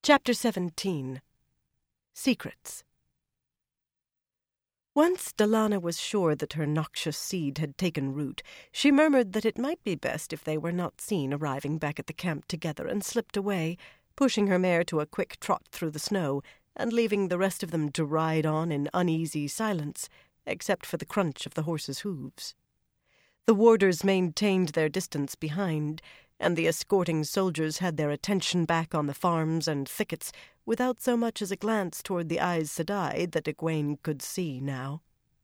Chapter 17. Secrets. Once Dallana was sure that her noxious seed had taken root, she murmured that it might be best if they were not seen arriving back at the camp together, and slipped away, pushing her mare to a quick trot through the snow, and leaving the rest of them to ride on in uneasy silence, except for the crunch of the horses' hooves. The warders maintained their distance behind, and the escorting soldiers had their attention back on the farms and thickets, without so much as a glance toward the Aes Sedai that Egwene could see now.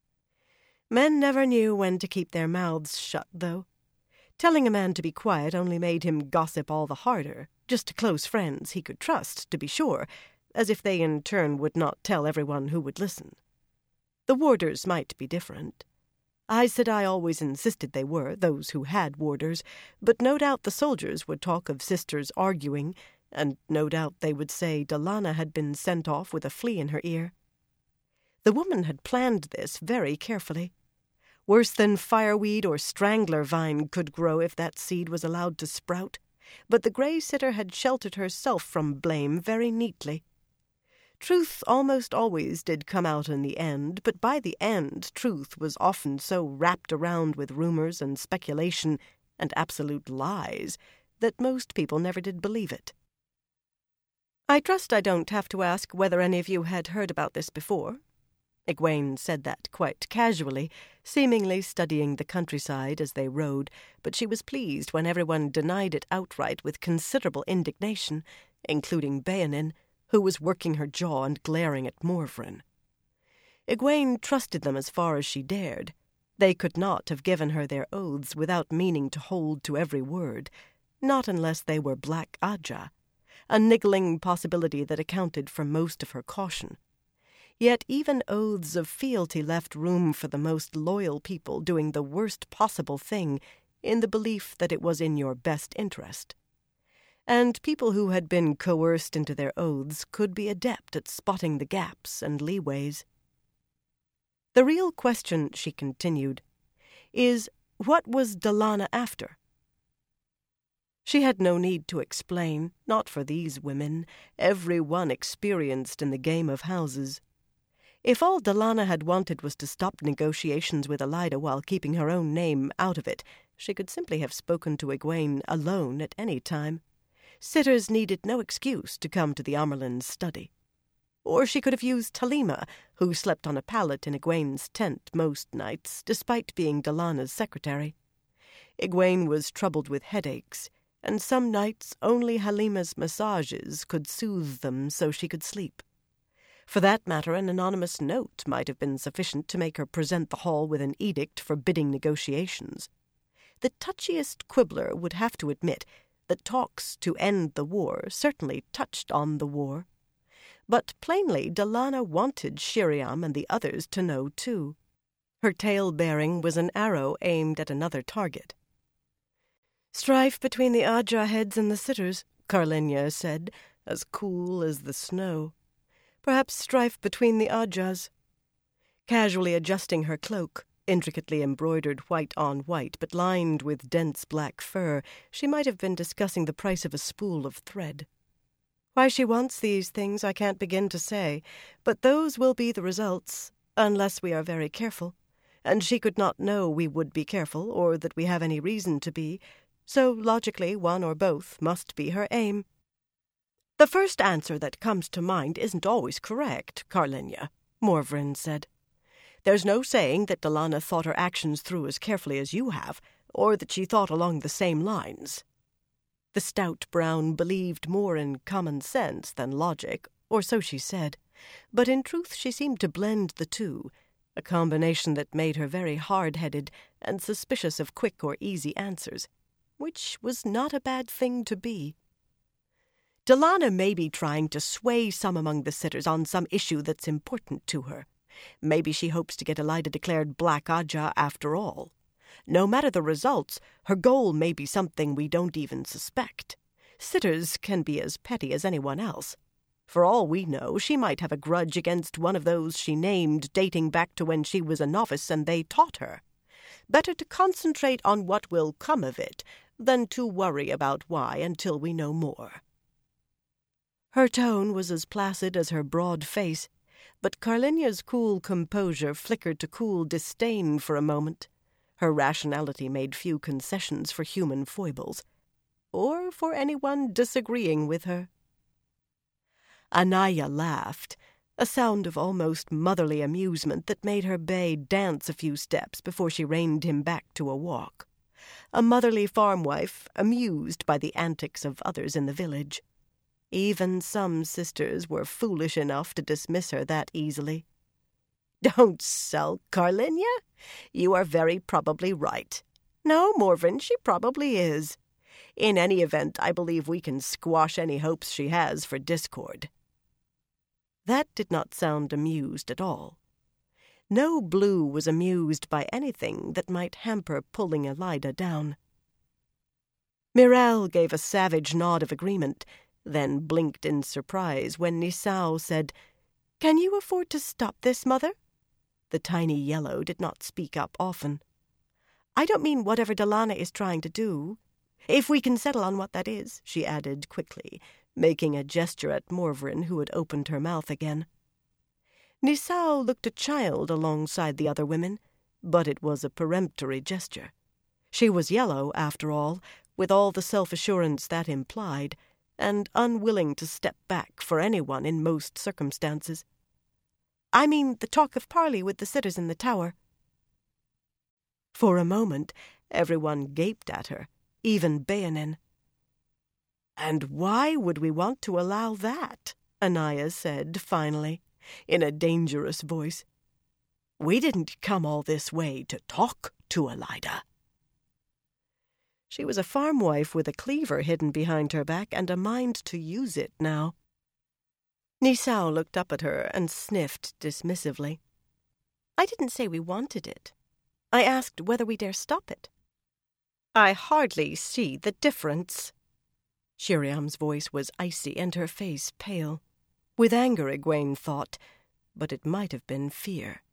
Men never knew when to keep their mouths shut, though. Telling a man to be quiet only made him gossip all the harder, just to close friends he could trust, to be sure, as if they in turn would not tell everyone who would listen. The warders might be different. Aes Sedai always insisted they were, those who had warders, but no doubt the soldiers would talk of sisters arguing, and no doubt they would say Dallana had been sent off with a flea in her ear. The woman had planned this very carefully. Worse than fireweed or strangler vine could grow if that seed was allowed to sprout, but the Grey Sitter had sheltered herself from blame very neatly. Truth almost always did come out in the end, but by the end truth was often so wrapped around with rumors and speculation and absolute lies that most people never did believe it. "I trust I don't have to ask whether any of you had heard about this before." Egwene said that quite casually, seemingly studying the countryside as they rode, but she was pleased when everyone denied it outright with considerable indignation, including Bayanin, who was working her jaw and glaring at Morvran. Egwene trusted them as far as she dared. They could not have given her their oaths without meaning to hold to every word, not unless they were Black Ajah, a niggling possibility that accounted for most of her caution. Yet even oaths of fealty left room for the most loyal people doing the worst possible thing in the belief that it was in your best interest. And people who had been coerced into their oaths could be adept at spotting the gaps and leeways. "The real question," she continued, "is, what was Dallana after?" She had no need to explain, not for these women, every one experienced in the game of houses. If all Dallana had wanted was to stop negotiations with Elaida while keeping her own name out of it, she could simply have spoken to Egwene alone at any time. Sitters needed no excuse to come to the Amyrlin's study. Or she could have used Talimah, who slept on a pallet in Egwene's tent most nights, despite being Dallana's secretary. Egwene was troubled with headaches, and some nights only Halimah's massages could soothe them so she could sleep. For that matter, an anonymous note might have been sufficient to make her present the hall with an edict forbidding negotiations. The touchiest quibbler would have to admit that talks to end the war certainly touched on the war. But plainly Dallana wanted Sheriam and the others to know too. Her tale-bearing was an arrow aimed at another target. "Strife between the Ajah heads and the sitters," Karlinya said, as cool as the snow. "Perhaps strife between the Ajahs." Casually adjusting her cloak, intricately embroidered white on white, but lined with dense black fur, she might have been discussing the price of a spool of thread. "Why she wants these things I can't begin to say, but those will be the results, unless we are very careful, and she could not know we would be careful, or that we have any reason to be, so logically one or both must be her aim." "The first answer that comes to mind isn't always correct, Karlinya," Morvran said. "There's no saying that Dallana thought her actions through as carefully as you have, or that she thought along the same lines." The stout Brown believed more in common sense than logic, or so she said, but in truth she seemed to blend the two, a combination that made her very hard-headed and suspicious of quick or easy answers, which was not a bad thing to be. "Dallana may be trying to sway some among the sitters on some issue that's important to her. Maybe she hopes to get Elaida declared Black Ajah after all. No matter the results, her goal may be something we don't even suspect. Sitters can be as petty as anyone else. For all we know, she might have a grudge against one of those she named dating back to when she was a novice and they taught her. Better to concentrate on what will come of it than to worry about why until we know more." Her tone was as placid as her broad face, but Carlinia's cool composure flickered to cool disdain for a moment. Her rationality made few concessions for human foibles, or for anyone disagreeing with her. Anaya laughed, a sound of almost motherly amusement that made her bay dance a few steps before she reined him back to a walk. A motherly farm wife amused by the antics of others in the village. Even some sisters were foolish enough to dismiss her that easily. "Don't sulk, Carlinia. You are very probably right. No, Morven, she probably is. In any event, I believe we can squash any hopes she has for discord." That did not sound amused at all. No Blue was amused by anything that might hamper pulling Elida down. Mirel gave a savage nod of agreement, then blinked in surprise when Nisao said, "Can you afford to stop this, Mother?" The tiny yellow did not speak up often. "I don't mean whatever Delana is trying to do. If we can settle on what that is," she added quickly, making a gesture at Morvran, who had opened her mouth again. Nisao looked a child alongside the other women, but it was a peremptory gesture. She was yellow, after all, with all the self-assurance that implied, and unwilling to step back for anyone in most circumstances. "I mean the talk of parley with the sitters in the tower." For a moment, everyone gaped at her, even Bayanin. "And why would we want to allow that?" Anaya said, finally, in a dangerous voice. "We didn't come all this way to talk to Elida." She was a farm wife with a cleaver hidden behind her back and a mind to use it now. Nisao looked up at her and sniffed dismissively. "I didn't say we wanted it. I asked whether we dare stop it." "I hardly see the difference." Shiriam's voice was icy and her face pale. With anger, Egwene thought, but it might have been fear.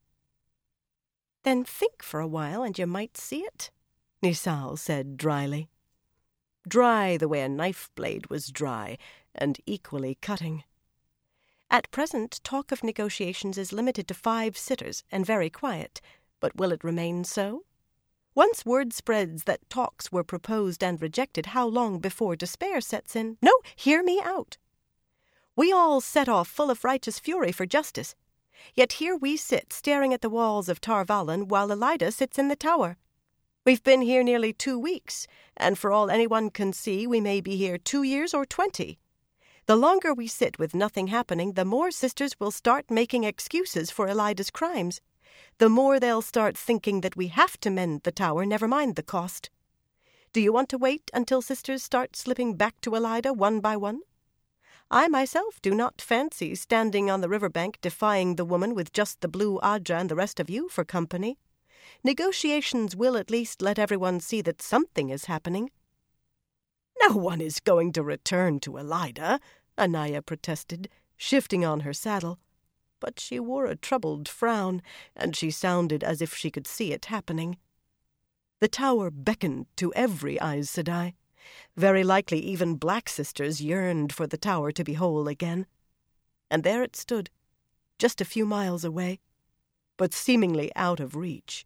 "Then think for a while and you might see it," Nisao said dryly. Dry the way a knife blade was dry, and equally cutting. "At present, talk of negotiations is limited to 5 sitters and very quiet, but will it remain so? Once word spreads that talks were proposed and rejected, how long before despair sets in? No, hear me out. We all set off full of righteous fury for justice, yet here we sit staring at the walls of Tar Valon while Elida sits in the tower. We've been here nearly 2 weeks, and for all anyone can see, we may be here 2 years or 20. The longer we sit with nothing happening, the more sisters will start making excuses for Elida's crimes. The more they'll start thinking that we have to mend the tower, never mind the cost. Do you want to wait until sisters start slipping back to Elida one by one? I myself do not fancy standing on the riverbank defying the woman with just the blue Aja and the rest of you for company. Negotiations will at least let everyone see that something is happening." "No one is going to return to Elida," Anaya protested, shifting on her saddle. But she wore a troubled frown, and she sounded as if she could see it happening. The tower beckoned to every Aes Sedai. Very likely even black sisters yearned for the tower to be whole again. And there it stood, just a few miles away, but seemingly out of reach.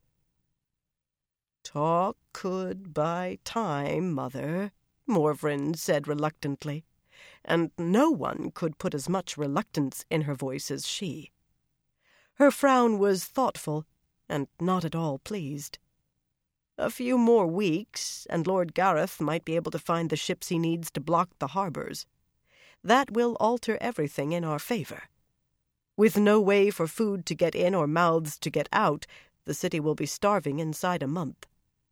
"Talk could buy time, Mother," Morvran said reluctantly, and no one could put as much reluctance in her voice as she. Her frown was thoughtful, and not at all pleased. "A few more weeks, and Lord Gareth might be able to find the ships he needs to block the harbors. That will alter everything in our favor. With no way for food to get in or mouths to get out, the city will be starving inside a month."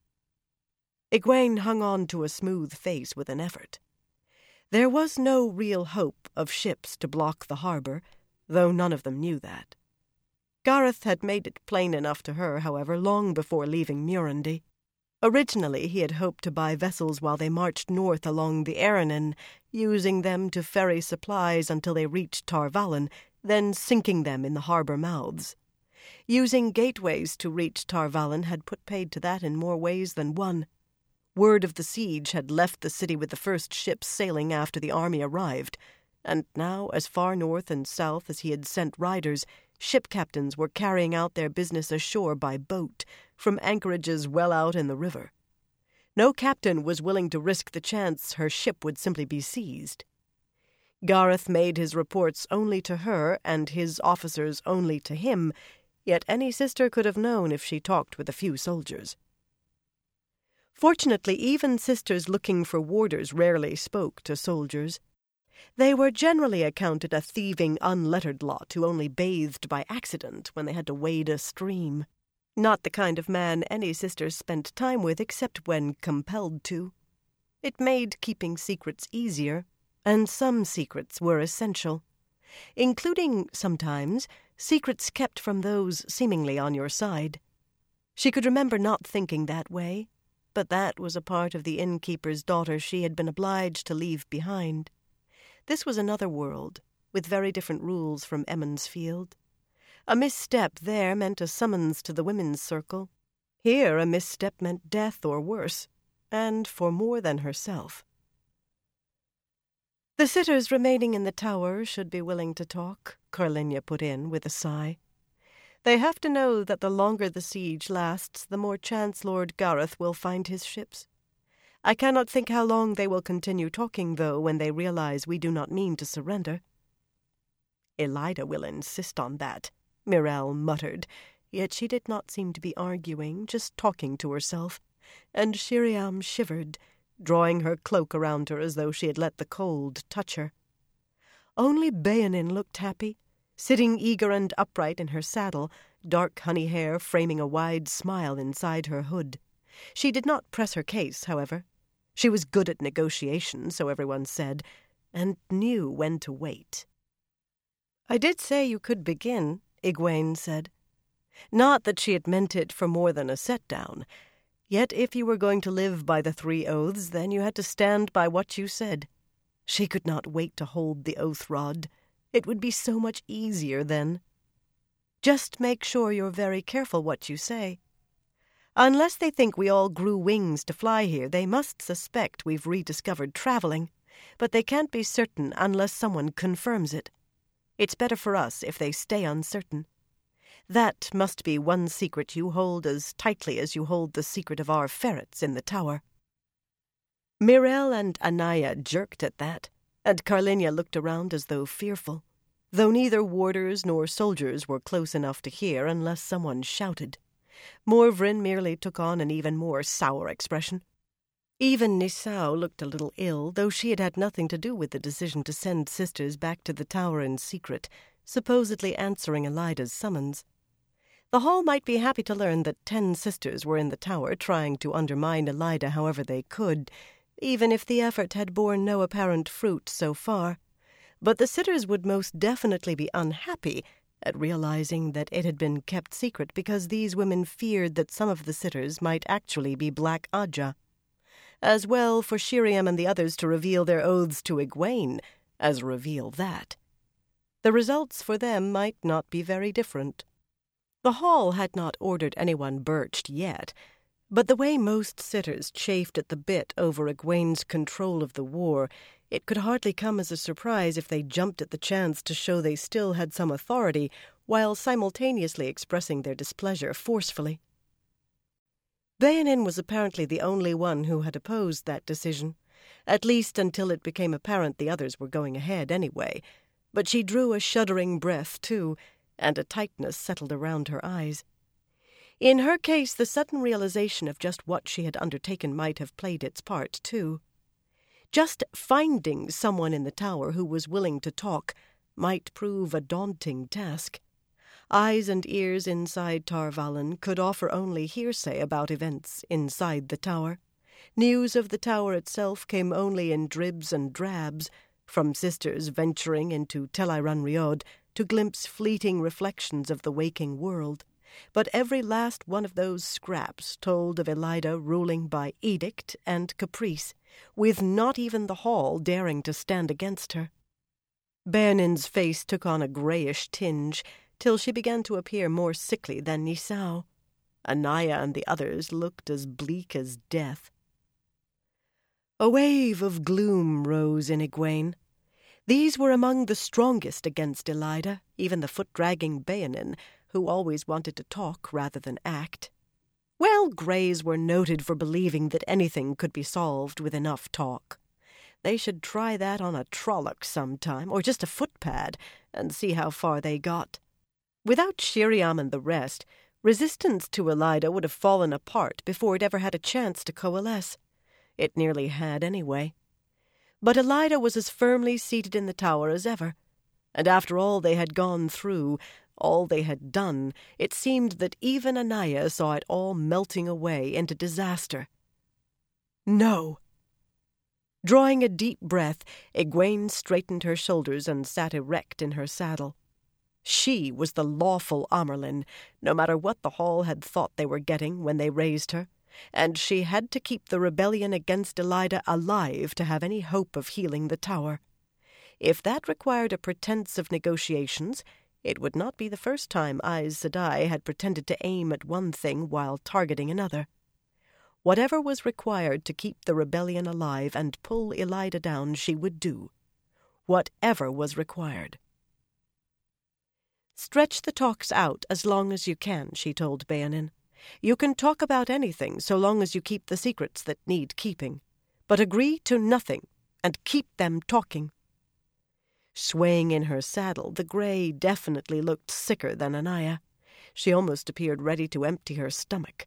Egwene hung on to a smooth face with an effort. There was no real hope of ships to block the harbor, though none of them knew that. Gareth had made it plain enough to her, however, long before leaving Murundi. Originally he had hoped to buy vessels while they marched north along the Aranon, using them to ferry supplies until they reached Tar Valon, then sinking them in the harbor mouths. Using gateways to reach Tar Valon had put paid to that in more ways than one. Word of the siege had left the city with the first ships sailing after the army arrived, and now, as far north and south as he had sent riders, ship captains were carrying out their business ashore by boat, from anchorages well out in the river. No captain was willing to risk the chance her ship would simply be seized. Gareth made his reports only to her, and his officers only to him, yet any sister could have known if she talked with a few soldiers. Fortunately, even sisters looking for warders rarely spoke to soldiers. They were generally accounted a thieving, unlettered lot who only bathed by accident when they had to wade a stream. Not the kind of man any sisters spent time with except when compelled to. It made keeping secrets easier, and some secrets were essential, including, sometimes, secrets kept from those seemingly on your side. She could remember not thinking that way, but that was a part of the innkeeper's daughter she had been obliged to leave behind. This was another world, with very different rules from Emond's Field. A misstep there meant a summons to the women's circle. Here a misstep meant death or worse, and for more than herself. The sitters remaining in the tower should be willing to talk, Carlinia put in with a sigh. They have to know that the longer the siege lasts, the more chance Lord Gareth will find his ships. I cannot think how long they will continue talking, though, when they realize we do not mean to surrender. Ellida will insist on that, Mirelle muttered, yet she did not seem to be arguing, just talking to herself, and Shiriam shivered, drawing her cloak around her as though she had let the cold touch her. Only Bayanin looked happy, sitting eager and upright in her saddle, dark honey hair framing a wide smile inside her hood. She did not press her case, however. She was good at negotiation, so everyone said, and knew when to wait. "I did say you could begin," Egwene said. Not that she had meant it for more than a set-down. Yet if you were going to live by the 3 oaths, then you had to stand by what you said. She could not wait to hold the oath rod. It would be so much easier then. Just make sure you're very careful what you say. Unless they think we all grew wings to fly here, they must suspect we've rediscovered traveling, but they can't be certain unless someone confirms it. It's better for us if they stay uncertain. That must be one secret you hold as tightly as you hold the secret of our ferrets in the tower." Mirelle and Anaya jerked at that, and Carlinia looked around as though fearful, though neither warders nor soldiers were close enough to hear unless someone shouted. Morvryn merely took on an even more sour expression. Even Nisao looked a little ill, though she had had nothing to do with the decision to send sisters back to the tower in secret, supposedly answering Elida's summons. The hall might be happy to learn that 10 sisters were in the tower trying to undermine Ellida however they could, even if the effort had borne no apparent fruit so far. But the sitters would most definitely be unhappy at realizing that it had been kept secret because these women feared that some of the sitters might actually be Black Ajah. As well for Shiriam and the others to reveal their oaths to Egwene as reveal that. The results for them might not be very different. The hall had not ordered anyone birched yet, but the way most sitters chafed at the bit over Egwene's control of the war, it could hardly come as a surprise if they jumped at the chance to show they still had some authority while simultaneously expressing their displeasure forcefully. Bayanin was apparently the only one who had opposed that decision, at least until it became apparent the others were going ahead anyway, but she drew a shuddering breath, too, and a tightness settled around her eyes. In her case, the sudden realization of just what she had undertaken might have played its part, too. Just finding someone in the tower who was willing to talk might prove a daunting task. Eyes and ears inside Tar Valon could offer only hearsay about events inside the tower. News of the tower itself came only in dribs and drabs, from sisters venturing into Tel'aran'rhiod Rhiod to glimpse fleeting reflections of the waking world. But every last one of those scraps told of Ellida ruling by edict and caprice, with not even the hall daring to stand against her. Bayanin's face took on a grayish tinge, till she began to appear more sickly than Nisao. Anaya and the others looked as bleak as death. A wave of gloom rose in Egwene. These were among the strongest against Elaida, even the foot-dragging Bayanin, who always wanted to talk rather than act. Well, Greys were noted for believing that anything could be solved with enough talk. They should try that on a Trolloc sometime, or just a footpad, and see how far they got. Without Sheriam and the rest, resistance to Elaida would have fallen apart before it ever had a chance to coalesce. It nearly had anyway. But Elaida was as firmly seated in the tower as ever, and after all they had gone through, all they had done, it seemed that even Anaya saw it all melting away into disaster. No! Drawing a deep breath, Egwene straightened her shoulders and sat erect in her saddle. She was the lawful Amyrlin, no matter what the Hall had thought they were getting when they raised her, and she had to keep the rebellion against Elaida alive to have any hope of healing the tower. If that required a pretense of negotiations, it would not be the first time Aes Sedai had pretended to aim at one thing while targeting another. Whatever was required to keep the rebellion alive and pull Elaida down she would do. Whatever was required. "Stretch the talks out as long as you can," she told Bayanin. "You can talk about anything so long as you keep the secrets that need keeping. But agree to nothing, and keep them talking." Swaying in her saddle, the Grey definitely looked sicker than Anaya. She almost appeared ready to empty her stomach.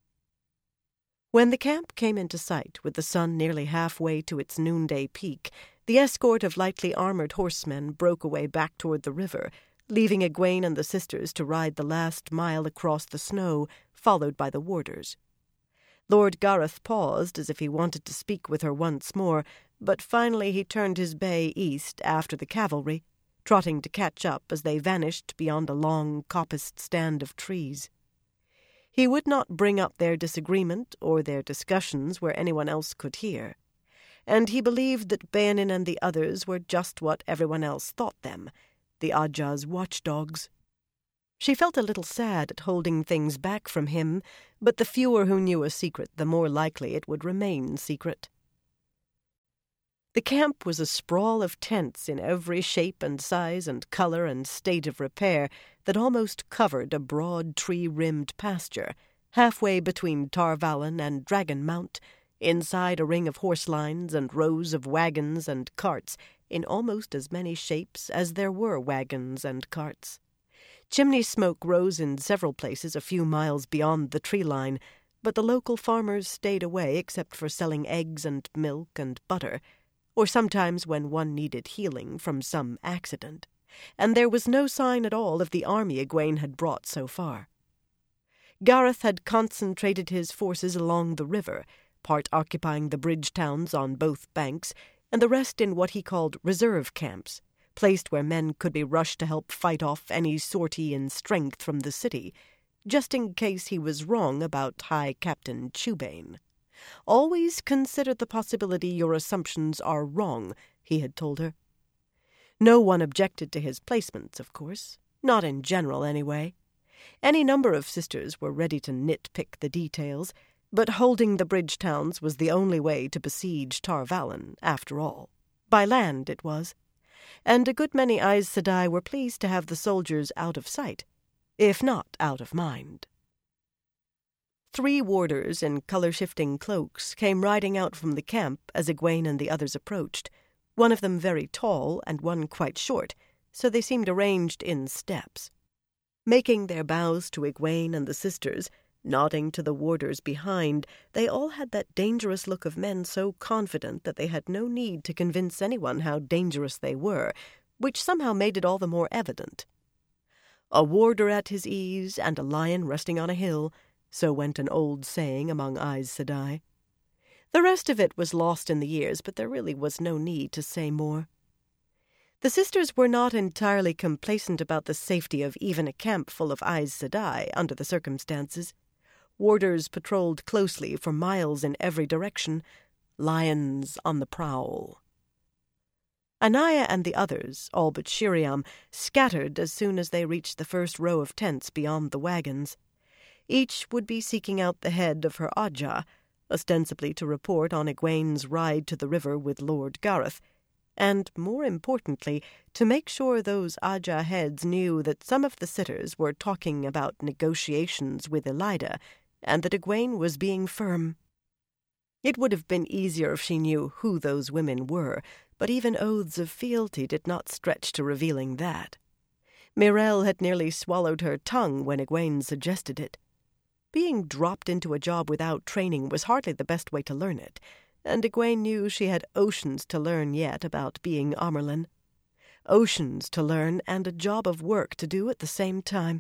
When the camp came into sight, with the sun nearly halfway to its noonday peak, the escort of lightly armored horsemen broke away back toward the river, leaving Egwene and the sisters to ride the last mile across the snow, followed by the warders. Lord Gareth paused as if he wanted to speak with her once more, but finally he turned his bay east after the cavalry, trotting to catch up as they vanished beyond a long, coppiced stand of trees. He would not bring up their disagreement or their discussions where anyone else could hear, and he believed that Bayanin and the others were just what everyone else thought them, the Ajah's watchdogs. She felt a little sad at holding things back from him, but the fewer who knew a secret, the more likely it would remain secret. The camp was a sprawl of tents in every shape and size and color and state of repair that almost covered a broad tree-rimmed pasture, halfway between Tar Valon and Dragon Mount, inside a ring of horse lines and rows of wagons and carts in almost as many shapes as there were wagons and carts. Chimney smoke rose in several places a few miles beyond the tree line, but the local farmers stayed away except for selling eggs and milk and butter, or sometimes when one needed healing from some accident, and there was no sign at all of the army Egwene had brought so far. Gareth had concentrated his forces along the river, part occupying the bridge towns on both banks, and the rest in what he called reserve camps, placed where men could be rushed to help fight off any sortie in strength from the city, just in case he was wrong about High Captain Chubane. "Always consider the possibility your assumptions are wrong," he had told her. No one objected to his placements, of course, not in general anyway. Any number of sisters were ready to nitpick the details, but holding the bridge towns was the only way to besiege Tar Valon, after all. By land it was, and a good many Aes Sedai were pleased to have the soldiers out of sight, if not out of mind. 3 warders in color-shifting cloaks came riding out from the camp as Egwene and the others approached, one of them very tall and one quite short, so they seemed arranged in steps. Making their bows to Egwene and the sisters, nodding to the warders behind, they all had that dangerous look of men so confident that they had no need to convince anyone how dangerous they were, which somehow made it all the more evident. A warder at his ease and a lion resting on a hill, so went an old saying among Aes Sedai. The rest of it was lost in the years, but there really was no need to say more. The sisters were not entirely complacent about the safety of even a camp full of Aes Sedai under the circumstances. Warders patrolled closely for miles in every direction, lions on the prowl. Anaya and the others, all but Sheriam, scattered as soon as they reached the first row of tents beyond the wagons. Each would be seeking out the head of her Ajah, ostensibly to report on Egwene's ride to the river with Lord Gareth, and, more importantly, to make sure those Aja heads knew that some of the sitters were talking about negotiations with Elida, and that Egwene was being firm. It would have been easier if she knew who those women were, but even oaths of fealty did not stretch to revealing that. Myrelle had nearly swallowed her tongue when Egwene suggested it. Being dropped into a job without training was hardly the best way to learn it, and Egwene knew she had oceans to learn yet about being Amyrlin. Oceans to learn and a job of work to do at the same time.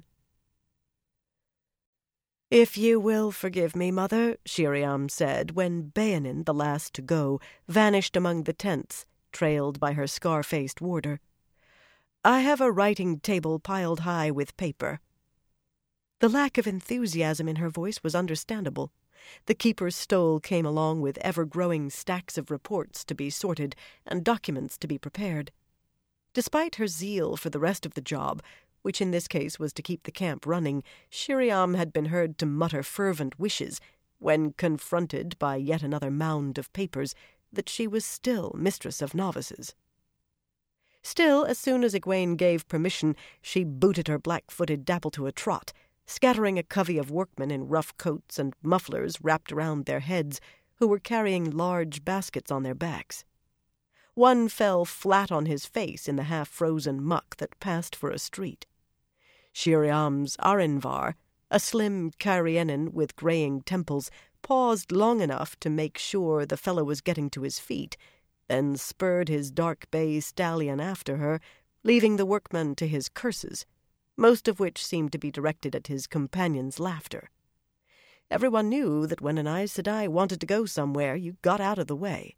"If you will forgive me, Mother," Sheriam said when Bayanin, the last to go, vanished among the tents, trailed by her scar-faced warder. "I have a writing table piled high with paper." The lack of enthusiasm in her voice was understandable. The keeper's stole came along with ever-growing stacks of reports to be sorted and documents to be prepared. Despite her zeal for the rest of the job, which in this case was to keep the camp running, Sheriam had been heard to mutter fervent wishes, when confronted by yet another mound of papers, that she was still mistress of novices. Still, as soon as Egwene gave permission, she booted her black-footed dapple to a trot, scattering a covey of workmen in rough coats and mufflers wrapped around their heads, who were carrying large baskets on their backs. One fell flat on his face in the half-frozen muck that passed for a street. Sheriam's Arinvar, a slim Carianan with graying temples, paused long enough to make sure the fellow was getting to his feet, then spurred his dark bay stallion after her, leaving the workman to his curses, most of which seemed to be directed at his companion's laughter. Everyone knew that when an Aes Sedai wanted to go somewhere, you got out of the way.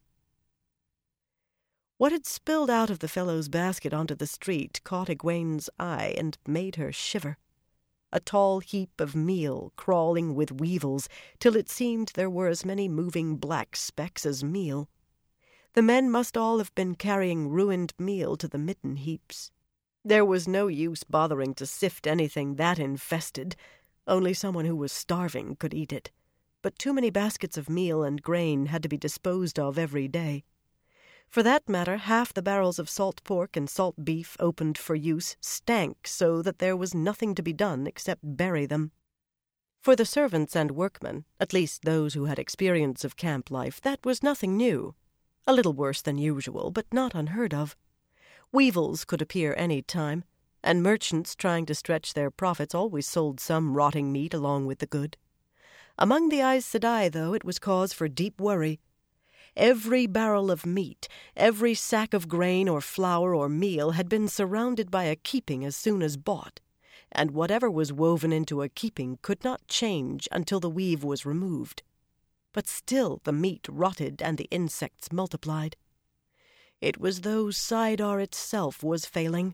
What had spilled out of the fellow's basket onto the street caught Egwene's eye and made her shiver. A tall heap of meal crawling with weevils, till it seemed there were as many moving black specks as meal. The men must all have been carrying ruined meal to the mitten heaps. There was no use bothering to sift anything that infested. Only someone who was starving could eat it. But too many baskets of meal and grain had to be disposed of every day. For that matter, half the barrels of salt pork and salt beef opened for use stank so that there was nothing to be done except bury them. For the servants and workmen, at least those who had experience of camp life, that was nothing new. A little worse than usual, but not unheard of. Weevils could appear any time, and merchants trying to stretch their profits always sold some rotting meat along with the good. Among the Aes Sedai, though, it was cause for deep worry. Every barrel of meat, every sack of grain or flour or meal had been surrounded by a keeping as soon as bought, and whatever was woven into a keeping could not change until the weave was removed. But still the meat rotted and the insects multiplied. It was though Saidar itself was failing.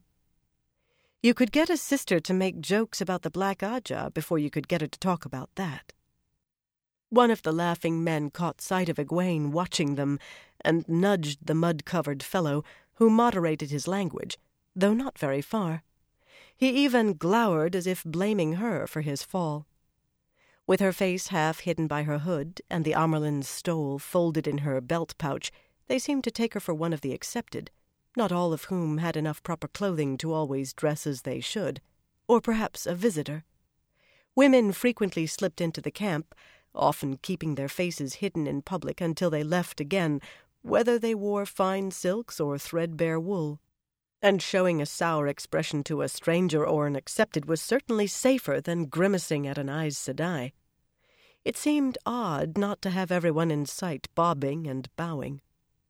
You could get a sister to make jokes about the Black Aja before you could get her to talk about that. One of the laughing men caught sight of Egwene watching them and nudged the mud-covered fellow, who moderated his language, though not very far. He even glowered as if blaming her for his fall. With her face half hidden by her hood and the Amyrlin's stole folded in her belt pouch, they seemed to take her for one of the accepted, not all of whom had enough proper clothing to always dress as they should, or perhaps a visitor. Women frequently slipped into the camp, often keeping their faces hidden in public until they left again, whether they wore fine silks or threadbare wool. And showing a sour expression to a stranger or an accepted was certainly safer than grimacing at an Aes Sedai. It seemed odd not to have everyone in sight bobbing and bowing.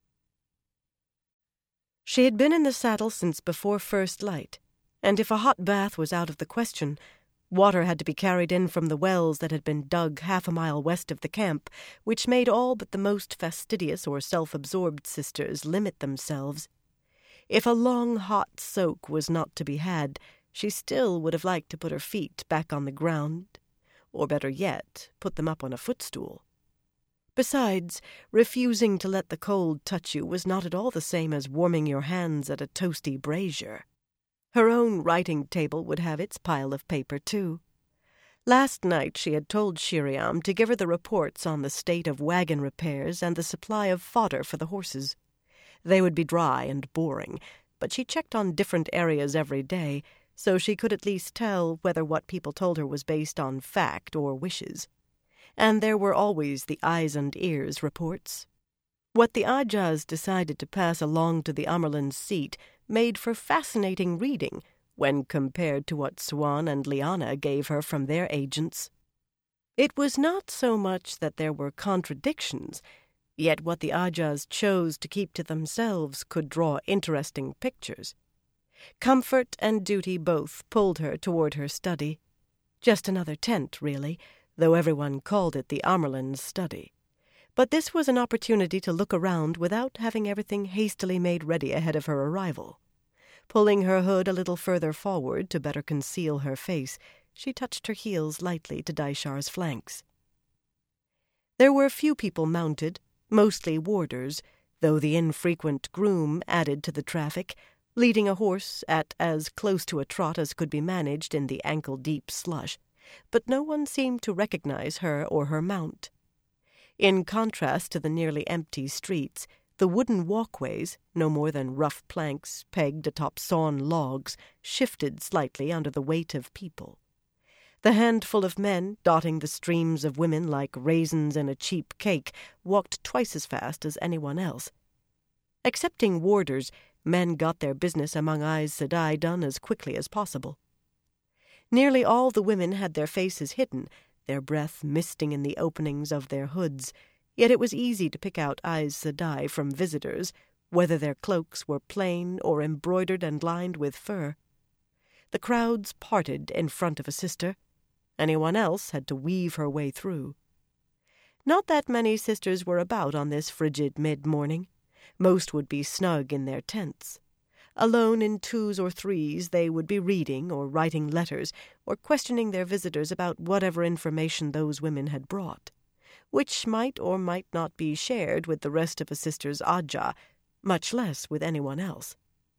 She had been in the saddle since before first light, and if a hot bath was out of the question, water had to be carried in from the wells that had been dug half a mile west of the camp, which made all but the most fastidious or self-absorbed sisters limit themselves. If a long hot soak was not to be had, she still would have liked to put her feet back on the ground, or better yet, put them up on a footstool. Besides, refusing to let the cold touch you was not at all the same as warming your hands at a toasty brazier. Her own writing table would have its pile of paper, too. Last night she had told Sheriam to give her the reports on the state of wagon repairs and the supply of fodder for the horses. They would be dry and boring, but she checked on different areas every day, so she could at least tell whether what people told her was based on fact or wishes. And there were always the eyes and ears reports. What the Ajahs decided to pass along to the Amyrlin's seat made for fascinating reading when compared to what Swan and Liana gave her from their agents. It was not so much that there were contradictions, yet what the Ajahs chose to keep to themselves could draw interesting pictures. Comfort and duty both pulled her toward her study. Just another tent, really, though everyone called it the Amyrlin's study. But this was an opportunity to look around without having everything hastily made ready ahead of her arrival. Pulling her hood a little further forward to better conceal her face, she touched her heels lightly to Daishar's flanks. There were few people mounted, mostly warders, though the infrequent groom added to the traffic, leading a horse at as close to a trot as could be managed in the ankle-deep slush, but no one seemed to recognize her or her mount. In contrast to the nearly empty streets, the wooden walkways, no more than rough planks pegged atop sawn logs, shifted slightly under the weight of people. The handful of men, dotting the streams of women like raisins in a cheap cake, walked twice as fast as anyone else. Excepting warders, men got their business among Aes Sedai done as quickly as possible. Nearly all the women had their faces hidden, their breath misting in the openings of their hoods, yet it was easy to pick out Aes Sedai from visitors, whether their cloaks were plain or embroidered and lined with fur. The crowds parted in front of a sister. Anyone else had to weave her way through. Not that many sisters were about on this frigid mid-morning. Most would be snug in their tents. Alone in twos or threes, they would be reading or writing letters or questioning their visitors about whatever information those women had brought, which might or might not be shared with the rest of a sister's Ajah, much less with anyone else.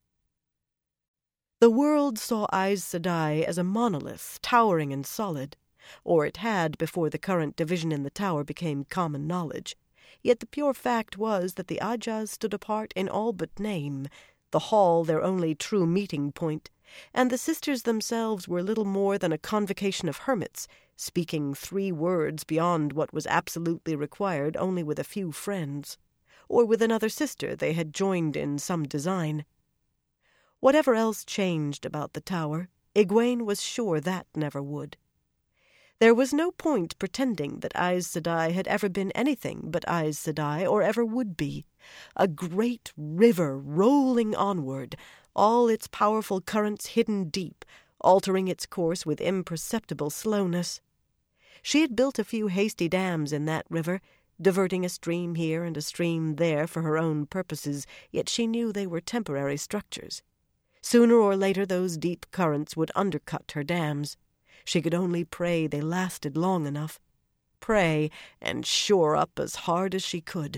The world saw Aes Sedai as a monolith, towering and solid, or it had before the current division in the tower became common knowledge. Yet the pure fact was that the Ajahs stood apart in all but name, the hall their only true meeting point, and the sisters themselves were little more than a convocation of hermits, speaking 3 words beyond what was absolutely required only with a few friends, or with another sister they had joined in some design. Whatever else changed about the tower, Egwene was sure that never would. There was no point pretending that Aes Sedai had ever been anything but Aes Sedai or ever would be. A great river rolling onward, all its powerful currents hidden deep, altering its course with imperceptible slowness. She had built a few hasty dams in that river, diverting a stream here and a stream there for her own purposes, yet she knew they were temporary structures. Sooner or later those deep currents would undercut her dams. She could only pray they lasted long enough. Pray and shore up as hard as she could.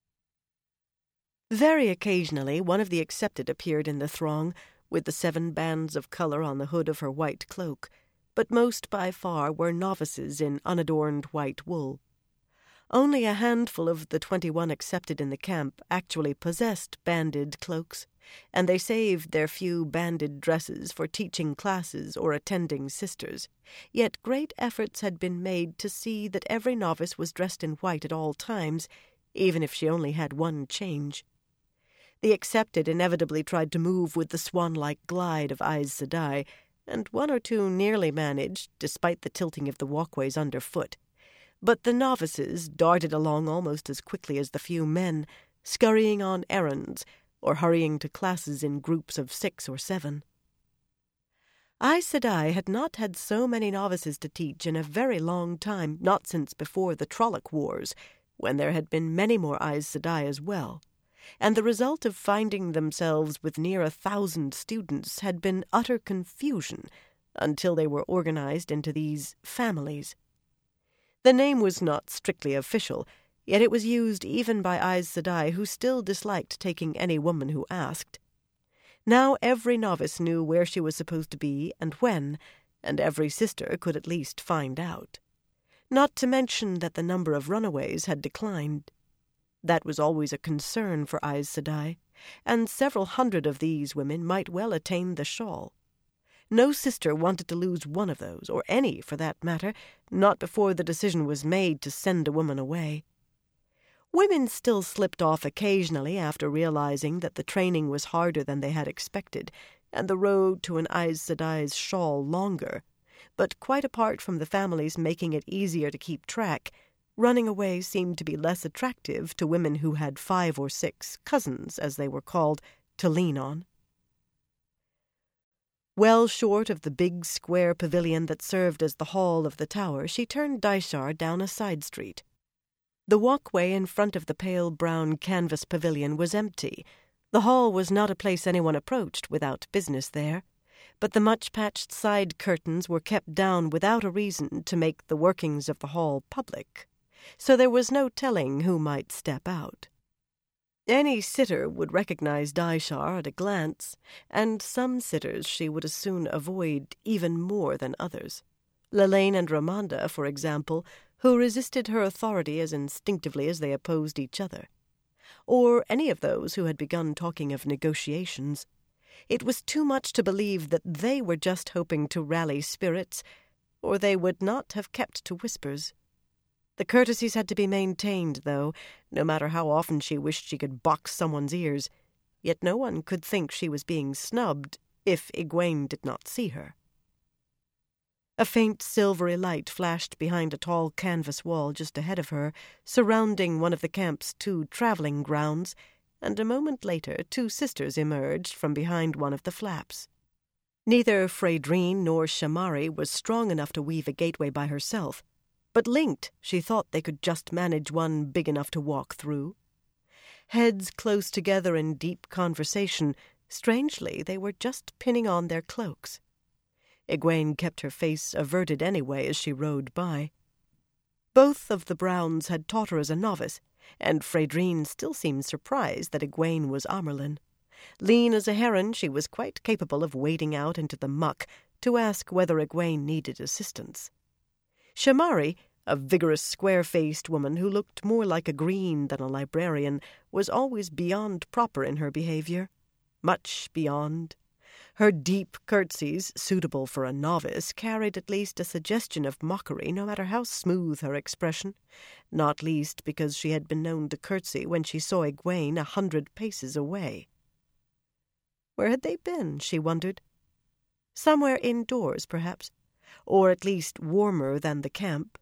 Very occasionally one of the accepted appeared in the throng, with the 7 bands of color on the hood of her white cloak, but most by far were novices in unadorned white wool. Only a handful of the 21 accepted in the camp actually possessed banded cloaks, and they saved their few banded dresses for teaching classes or attending sisters. Yet great efforts had been made to see that every novice was dressed in white at all times, even if she only had one change. The accepted inevitably tried to move with the swan-like glide of Aes Sedai, and 1 or 2 nearly managed, despite the tilting of the walkways underfoot. But the novices darted along almost as quickly as the few men, scurrying on errands, or hurrying to classes in groups of 6 or 7. Aes Sedai had not had so many novices to teach in a very long time, not since before the Trolloc Wars, when there had been many more Aes Sedai as well, and the result of finding themselves with near 1,000 students had been utter confusion until they were organized into these families. The name was not strictly official, yet it was used even by Aes Sedai, who still disliked taking any woman who asked. Now every novice knew where she was supposed to be and when, and every sister could at least find out. Not to mention that the number of runaways had declined. That was always a concern for Aes Sedai, and several hundred of these women might well attain the shawl. No sister wanted to lose one of those, or any for that matter, not before the decision was made to send a woman away. Women still slipped off occasionally after realizing that the training was harder than they had expected, and the road to an Aes Sedai's shawl longer. But quite apart from the families making it easier to keep track, running away seemed to be less attractive to women who had 5 or 6 cousins, as they were called, to lean on. Well short of the big square pavilion that served as the hall of the tower, she turned Dishar down a side street. The walkway in front of the pale brown canvas pavilion was empty. The hall was not a place anyone approached without business there, but the much-patched side curtains were kept down without a reason to make the workings of the hall public, so there was no telling who might step out. Any sitter would recognize Dishar at a glance, and some sitters she would as soon avoid even more than others. Lelaine and Ramonda, for example, who resisted her authority as instinctively as they opposed each other. Or any of those who had begun talking of negotiations. It was too much to believe that they were just hoping to rally spirits, or they would not have kept to whispers. The courtesies had to be maintained, though, no matter how often she wished she could box someone's ears, yet no one could think she was being snubbed if Egwene did not see her. A faint silvery light flashed behind a tall canvas wall just ahead of her, surrounding one of the camp's 2 traveling grounds, and a moment later 2 sisters emerged from behind one of the flaps. Neither Fredrine nor Shamari was strong enough to weave a gateway by herself, but linked, she thought they could just manage one big enough to walk through. Heads close together in deep conversation, strangely they were just pinning on their cloaks. Egwene kept her face averted anyway as she rode by. Both of the Browns had taught her as a novice, and Fredrine still seemed surprised that Egwene was Amyrlin. Lean as a heron, she was quite capable of wading out into the muck to ask whether Egwene needed assistance. Shamari, a vigorous, square-faced woman who looked more like a green than a librarian, was always beyond proper in her behavior. Much beyond. Her deep curtsies, suitable for a novice, carried at least a suggestion of mockery, no matter how smooth her expression, not least because she had been known to curtsy when she saw Egwene 100 paces away. Where had they been, she wondered? Somewhere indoors, perhaps, or at least warmer than the camp.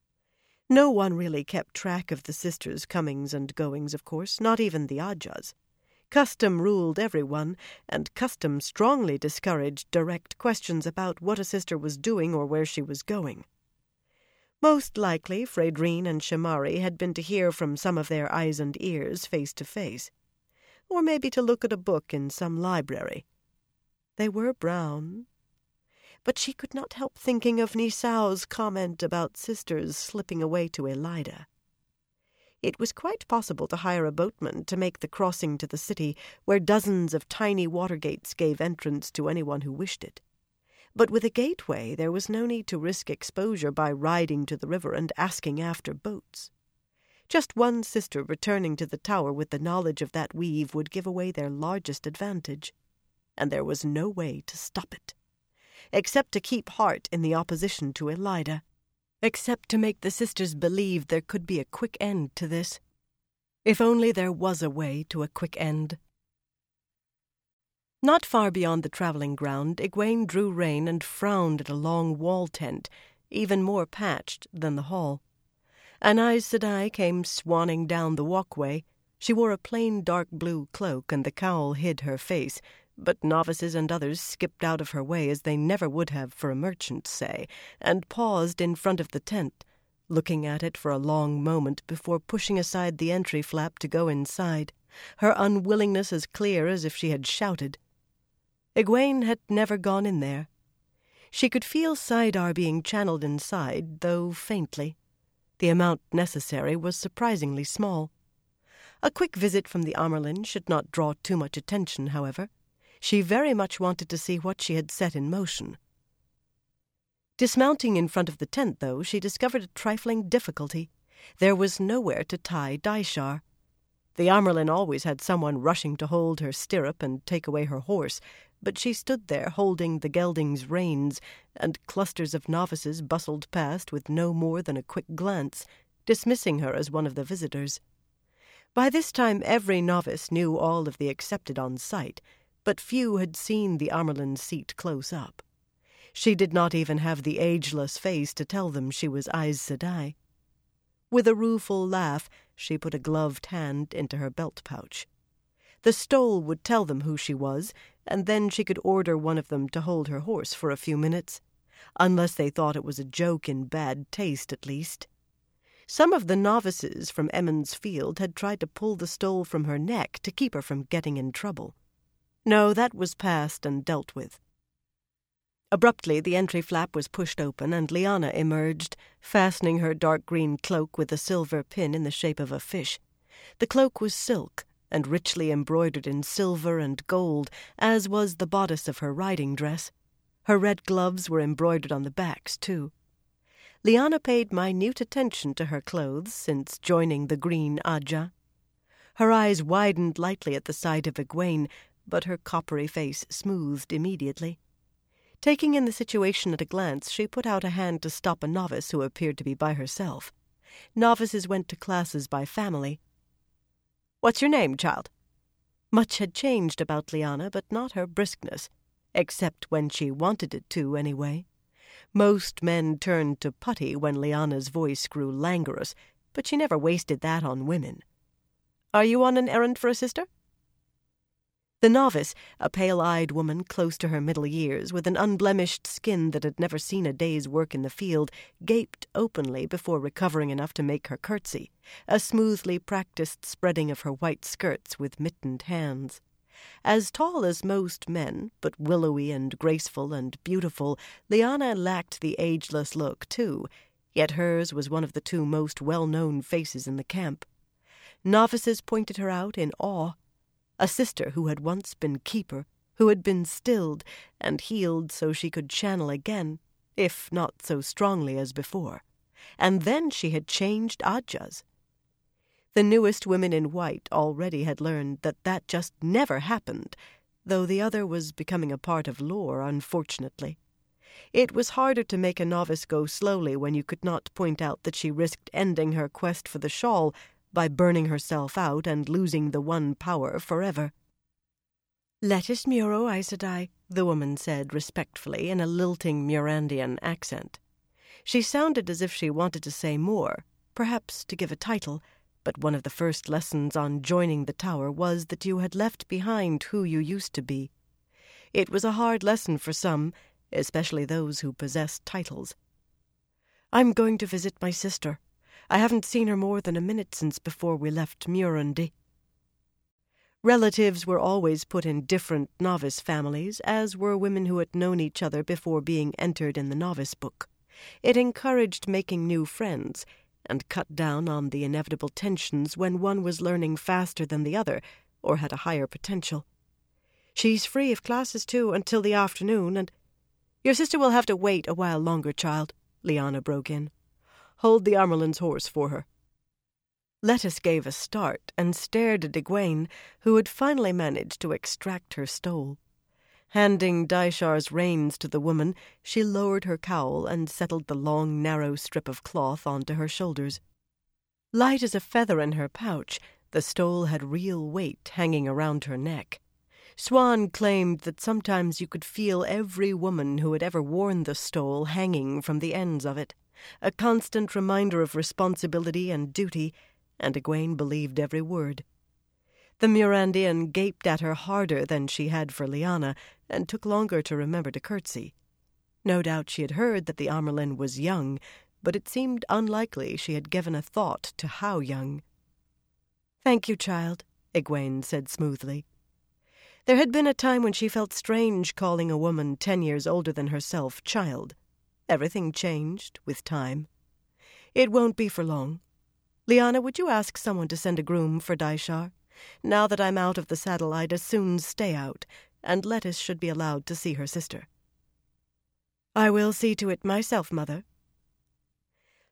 No one really kept track of the sisters' comings and goings, of course, not even the Ajahs. Custom ruled everyone, and custom strongly discouraged direct questions about what a sister was doing or where she was going. Most likely, Fredrine and Shamari had been to hear from some of their eyes and ears face to face, or maybe to look at a book in some library. They were brown, but she could not help thinking of Nisau's comment about sisters slipping away to Elida. It was quite possible to hire a boatman to make the crossing to the city, where dozens of tiny water gates gave entrance to anyone who wished it. But with a gateway there was no need to risk exposure by riding to the river and asking after boats. Just one sister returning to the tower with the knowledge of that weave would give away their largest advantage, and there was no way to stop it, except to keep heart in the opposition to Elida. Except to make the sisters believe there could be a quick end to this. If only there was a way to a quick end. Not far beyond the traveling ground, Egwene drew rein and frowned at a long wall tent, even more patched than the hall. An Aes Sedai came swanning down the walkway. She wore a plain dark blue cloak, and the cowl hid her face, but novices and others skipped out of her way as they never would have for a merchant, say, and paused in front of the tent, looking at it for a long moment before pushing aside the entry flap to go inside, her unwillingness as clear as if she had shouted. Egwene had never gone in there. She could feel Saidar being channeled inside, though faintly. The amount necessary was surprisingly small. A quick visit from the Amyrlin should not draw too much attention, however. She very much wanted to see what she had set in motion. Dismounting in front of the tent, though, she discovered a trifling difficulty. There was nowhere to tie Dishar. The Amyrlin always had someone rushing to hold her stirrup and take away her horse, but she stood there holding the gelding's reins, and clusters of novices bustled past with no more than a quick glance, dismissing her as one of the visitors. By this time every novice knew all of the accepted on sight, but few had seen the Amyrlin's seat close up. She did not even have the ageless face to tell them she was Aes Sedai. With a rueful laugh, she put a gloved hand into her belt pouch. The stole would tell them who she was, and then she could order one of them to hold her horse for a few minutes, unless they thought it was a joke in bad taste at least. Some of the novices from Emond's Field had tried to pull the stole from her neck to keep her from getting in trouble. No, that was past and dealt with. Abruptly, the entry flap was pushed open, and Lyanna emerged, fastening her dark green cloak with a silver pin in the shape of a fish. The cloak was silk, and richly embroidered in silver and gold, as was the bodice of her riding dress. Her red gloves were embroidered on the backs, too. Lyanna paid minute attention to her clothes since joining the Green Ajah. Her eyes widened lightly at the sight of Egwene, but her coppery face smoothed immediately. Taking in the situation at a glance, she put out a hand to stop a novice who appeared to be by herself. Novices went to classes by family. "What's your name, child?" Much had changed about Lyanna, but not her briskness, except when she wanted it to, anyway. Most men turned to putty when Lyanna's voice grew languorous, but she never wasted that on women. "Are you on an errand for a sister?" The novice, a pale-eyed woman close to her middle years, with an unblemished skin that had never seen a day's work in the field, gaped openly before recovering enough to make her curtsy, a smoothly practiced spreading of her white skirts with mittened hands. As tall as most men, but willowy and graceful and beautiful, Lyanna lacked the ageless look, too, yet hers was one of the two most well-known faces in the camp. Novices pointed her out in awe. A sister who had once been keeper, who had been stilled and healed so she could channel again, if not so strongly as before. And then she had changed Ajahs. The newest women in white already had learned that that just never happened, though the other was becoming a part of lore, unfortunately. It was harder to make a novice go slowly when you could not point out that she risked ending her quest for the shawl by burning herself out and losing the one power forever. "Lettuce Muro, Aes Sedai," the woman said respectfully in a lilting Murandian accent. She sounded as if she wanted to say more, perhaps to give a title, but one of the first lessons on joining the tower was that you had left behind who you used to be. It was a hard lesson for some, especially those who possessed titles. "I'm going to visit my sister. I haven't seen her more than a minute since before we left Murundi." Relatives were always put in different novice families, as were women who had known each other before being entered in the novice book. It encouraged making new friends, and cut down on the inevitable tensions when one was learning faster than the other, or had a higher potential. "She's free of classes, too, until the afternoon, and—" "Your sister will have to wait a while longer, child," Lyanna broke in. "Hold the Amyrlin's horse for her." Lettuce gave a start and stared at Egwene, who had finally managed to extract her stole. Handing Daishar's reins to the woman, she lowered her cowl and settled the long, narrow strip of cloth onto her shoulders. Light as a feather in her pouch, the stole had real weight hanging around her neck. Swan claimed that sometimes you could feel every woman who had ever worn the stole hanging from the ends of it, a constant reminder of responsibility and duty, and Egwene believed every word. The Murandian gaped at her harder than she had for Lyanna, and took longer to remember to curtsy. No doubt she had heard that the Amyrlin was young, but it seemed unlikely she had given a thought to how young. "Thank you, child," Egwene said smoothly. There had been a time when she felt strange calling a woman 10 years older than herself child. Everything changed with time. "It won't be for long. Lyanna, would you ask someone to send a groom for Daishar? Now that I'm out of the saddle, I'd as soon stay out, and Lettuce should be allowed to see her sister." "I will see to it myself, Mother."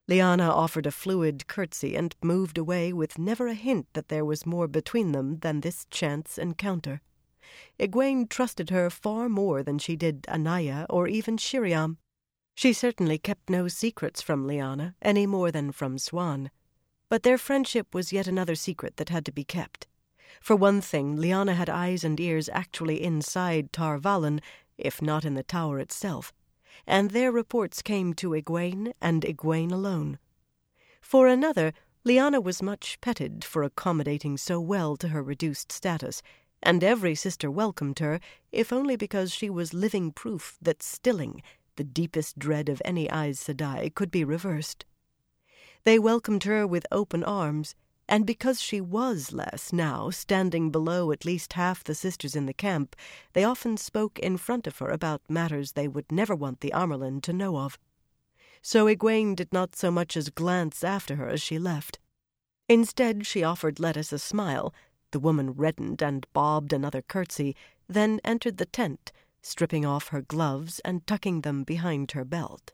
Liana offered a fluid curtsy and moved away with never a hint that there was more between them than this chance encounter. Egwene trusted her far more than she did Anaya or even Shiriam. She certainly kept no secrets from Liana, any more than from Siuan. But their friendship was yet another secret that had to be kept. For one thing, Liana had eyes and ears actually inside Tar Valon, if not in the tower itself, and their reports came to Egwene and Egwene alone. For another, Liana was much petted for accommodating so well to her reduced status, and every sister welcomed her, if only because she was living proof that stilling, the deepest dread of any Aes Sedai, could be reversed. They welcomed her with open arms, and because she was less now, standing below at least half the sisters in the camp, they often spoke in front of her about matters they would never want the Amyrlin to know of. So Egwene did not so much as glance after her as she left. Instead, she offered Letis a smile. The woman reddened and bobbed another curtsy, then entered the tent, stripping off her gloves and tucking them behind her belt.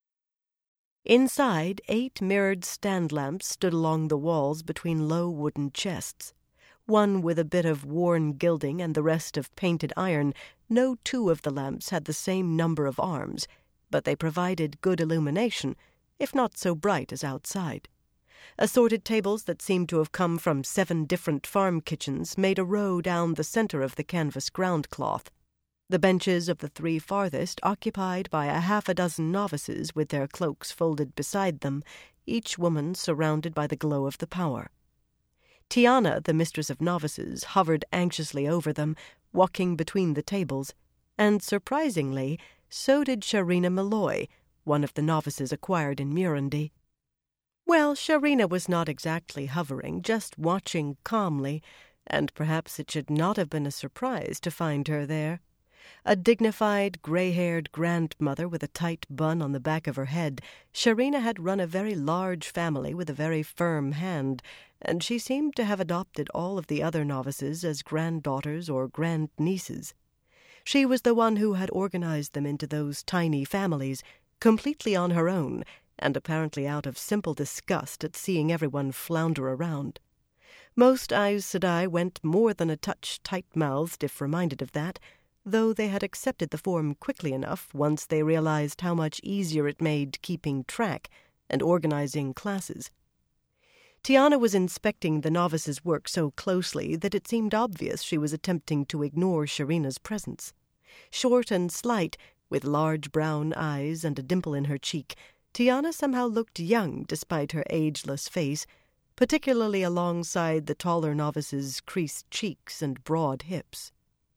Inside, 8 mirrored stand lamps stood along the walls between low wooden chests. One with a bit of worn gilding and the rest of painted iron. No 2 of the lamps had the same number of arms, but they provided good illumination, if not so bright as outside. Assorted tables that seemed to have come from 7 different farm kitchens made a row down the center of the canvas ground cloth. The benches of the 3 farthest occupied by a half a dozen novices with their cloaks folded beside them, each woman surrounded by the glow of the power. Tiana, the mistress of novices, hovered anxiously over them, walking between the tables, and surprisingly, so did Sharina Malloy, one of the novices acquired in Murandy. Well, Sharina was not exactly hovering, just watching calmly, and perhaps it should not have been a surprise to find her there. A dignified, gray-haired grandmother with a tight bun on the back of her head, Sharina had run a very large family with a very firm hand, and she seemed to have adopted all of the other novices as granddaughters or grandnieces. She was the one who had organized them into those tiny families, completely on her own, and apparently out of simple disgust at seeing everyone flounder around. Most Aes Sedai went more than a touch tight-mouthed if reminded of that, though they had accepted the form quickly enough once they realized how much easier it made keeping track and organizing classes. Tiana was inspecting the novices' work so closely that it seemed obvious she was attempting to ignore Sharina's presence. Short and slight, with large brown eyes and a dimple in her cheek, Tiana somehow looked young despite her ageless face, particularly alongside the taller novices' creased cheeks and broad hips.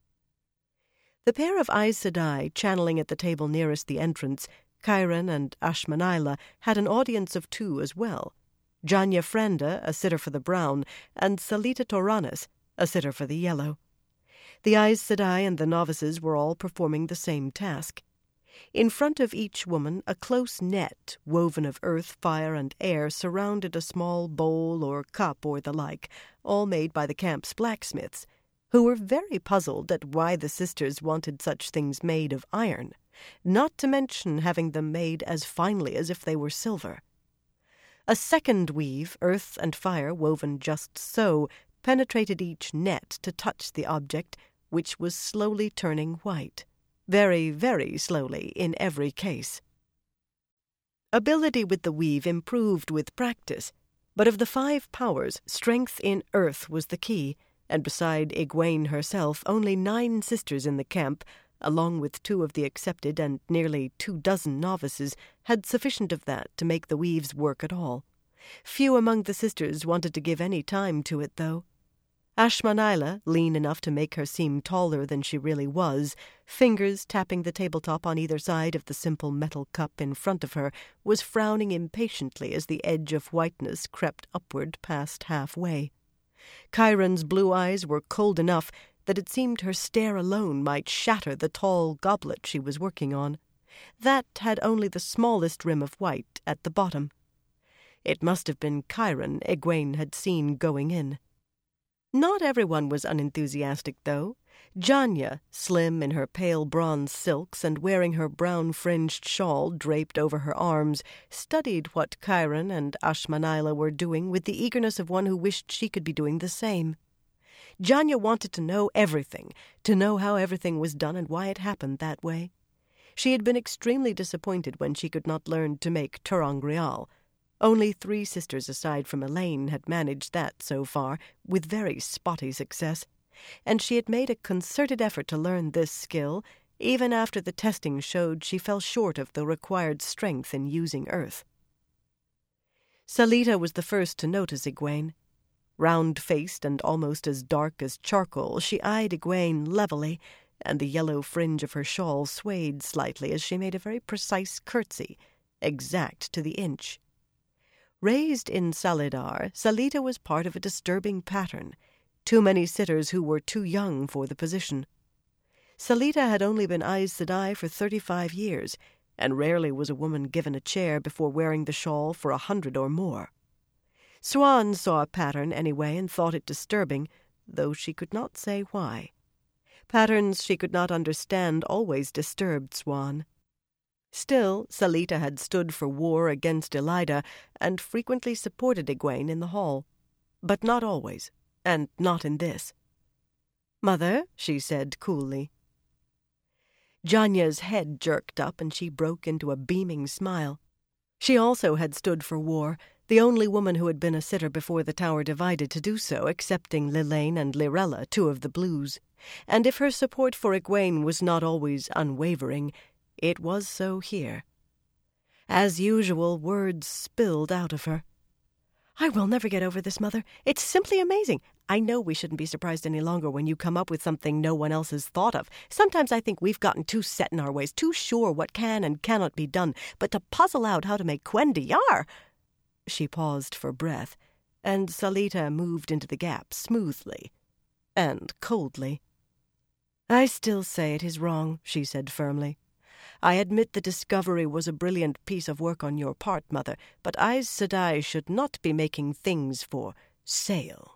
The pair of Aes Sedai channeling at the table nearest the entrance, Chiron and Ashmanila, had an audience of 2 as well. Janya Frenda, a sitter for the brown, and Salita Toranis, a sitter for the yellow. The Aes Sedai and the novices were all performing the same task. In front of each woman, a close net, woven of earth, fire, and air, surrounded a small bowl or cup or the like, all made by the camp's blacksmiths, who were very puzzled at why the sisters wanted such things made of iron, not to mention having them made as finely as if they were silver. A second weave, earth and fire woven just so, penetrated each net to touch the object, which was slowly turning white. Very, very slowly in every case. Ability with the weave improved with practice, but of the 5 powers, strength in earth was the key, and beside Egwene herself, only 9 sisters in the camp, along with 2 of the accepted and nearly 24 novices, had sufficient of that to make the weaves work at all. Few among the sisters wanted to give any time to it, though. Ashmanila, lean enough to make her seem taller than she really was, fingers tapping the tabletop on either side of the simple metal cup in front of her, was frowning impatiently as the edge of whiteness crept upward past halfway. Chiron's blue eyes were cold enough that it seemed her stare alone might shatter the tall goblet she was working on. That had only the smallest rim of white at the bottom. It must have been Chiron Egwene had seen going in. Not everyone was unenthusiastic, though. Janya, slim in her pale bronze silks and wearing her brown-fringed shawl draped over her arms, studied what Chiron and Ashmanila were doing with the eagerness of one who wished she could be doing the same. Janya wanted to know everything, to know how everything was done and why it happened that way. She had been extremely disappointed when she could not learn to make terengrial. Only 3 sisters aside from Elaine had managed that so far, with very spotty success, and she had made a concerted effort to learn this skill, even after the testing showed she fell short of the required strength in using earth. Salita was the first to notice Egwene. Round-faced and almost as dark as charcoal, she eyed Egwene levelly, and the yellow fringe of her shawl swayed slightly as she made a very precise curtsy, exact to the inch. Raised in Salidar, Salita was part of a disturbing pattern. Too many sitters who were too young for the position. Salita had only been Aes Sedai for 35 years, and rarely was a woman given a chair before wearing the shawl for 100 or more. Siuan saw a pattern anyway and thought it disturbing, though she could not say why. Patterns she could not understand always disturbed Siuan. Still, Salita had stood for war against Elida and frequently supported Egwene in the hall. But not always, and not in this. "Mother," she said coolly. Janya's head jerked up and she broke into a beaming smile. She also had stood for war, the only woman who had been a sitter before the tower divided to do so, excepting Lilane and Lyrella, 2 of the Blues. And if her support for Egwene was not always unwavering, it was so here. As usual, words spilled out of her. "I will never get over this, Mother. It's simply amazing. I know we shouldn't be surprised any longer when you come up with something no one else has thought of. Sometimes I think we've gotten too set in our ways, too sure what can and cannot be done. But to puzzle out how to make Cuendillar—" She paused for breath, and Salita moved into the gap smoothly and coldly. "I still say it is wrong," she said firmly. "I admit the discovery was a brilliant piece of work on your part, Mother, but Aes Sedai should not be making things for sale."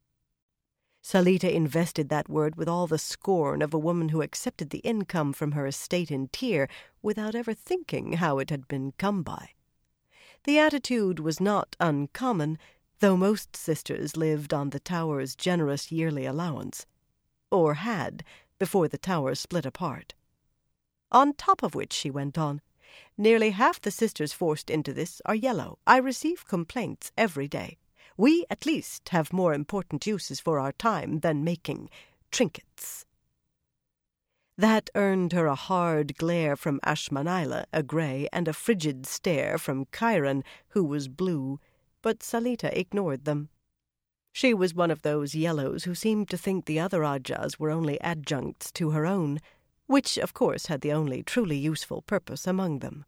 Salita invested that word with all the scorn of a woman who accepted the income from her estate in Tyr without ever thinking how it had been come by. The attitude was not uncommon, though most sisters lived on the tower's generous yearly allowance. Or had, before the tower split apart. On top of which, she went on, nearly half the sisters forced into this are yellow. I receive complaints every day. We, at least, have more important uses for our time than making trinkets. That earned her a hard glare from Ashmanila, a grey, and a frigid stare from Chiron, who was blue, but Salita ignored them. She was one of those yellows who seemed to think the other Ajahs were only adjuncts to her own, which, of course, had the only truly useful purpose among them.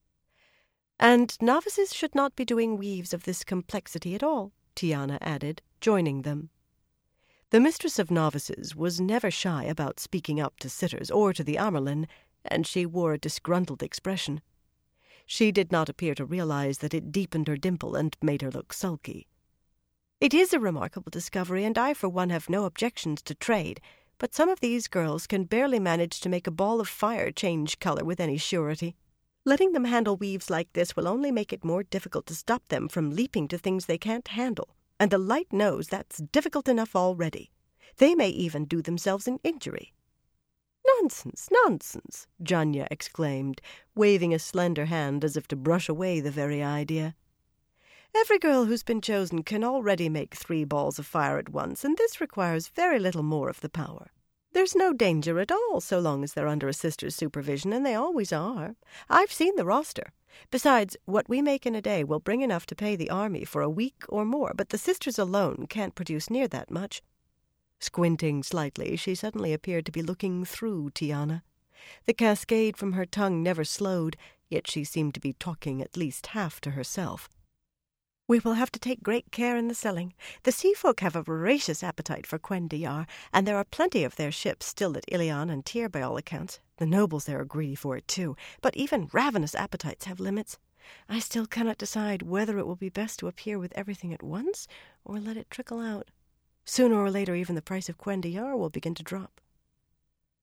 "And novices should not be doing weaves of this complexity at all," Tiana added, joining them. The mistress of novices was never shy about speaking up to sitters or to the Amyrlin, and she wore a disgruntled expression. She did not appear to realize that it deepened her dimple and made her look sulky. "It is a remarkable discovery, and I for one have no objections to trade, but some of these girls can barely manage to make a ball of fire change color with any surety. Letting them handle weaves like this will only make it more difficult to stop them from leaping to things they can't handle, and the light knows that's difficult enough already. They may even do themselves an injury." "Nonsense, nonsense," Janya exclaimed, waving a slender hand as if to brush away the very idea. "Every girl who's been chosen can already make 3 balls of fire at once, and this requires very little more of the power. There's no danger at all so long as they're under a sister's supervision, and they always are. I've seen the roster. Besides, what we make in a day will bring enough to pay the army for a week or more, but the sisters alone can't produce near that much." Squinting slightly, she suddenly appeared to be looking through Tiana. The cascade from her tongue never slowed, yet she seemed to be talking at least half to herself. "We will have to take great care in the selling. The sea folk have a voracious appetite for Cuendillar, and there are plenty of their ships still at Ilion and Tyr by all accounts. The nobles there are greedy for it too, but even ravenous appetites have limits. I still cannot decide whether it will be best to appear with everything at once, or let it trickle out. Sooner or later even the price of Cuendillar will begin to drop."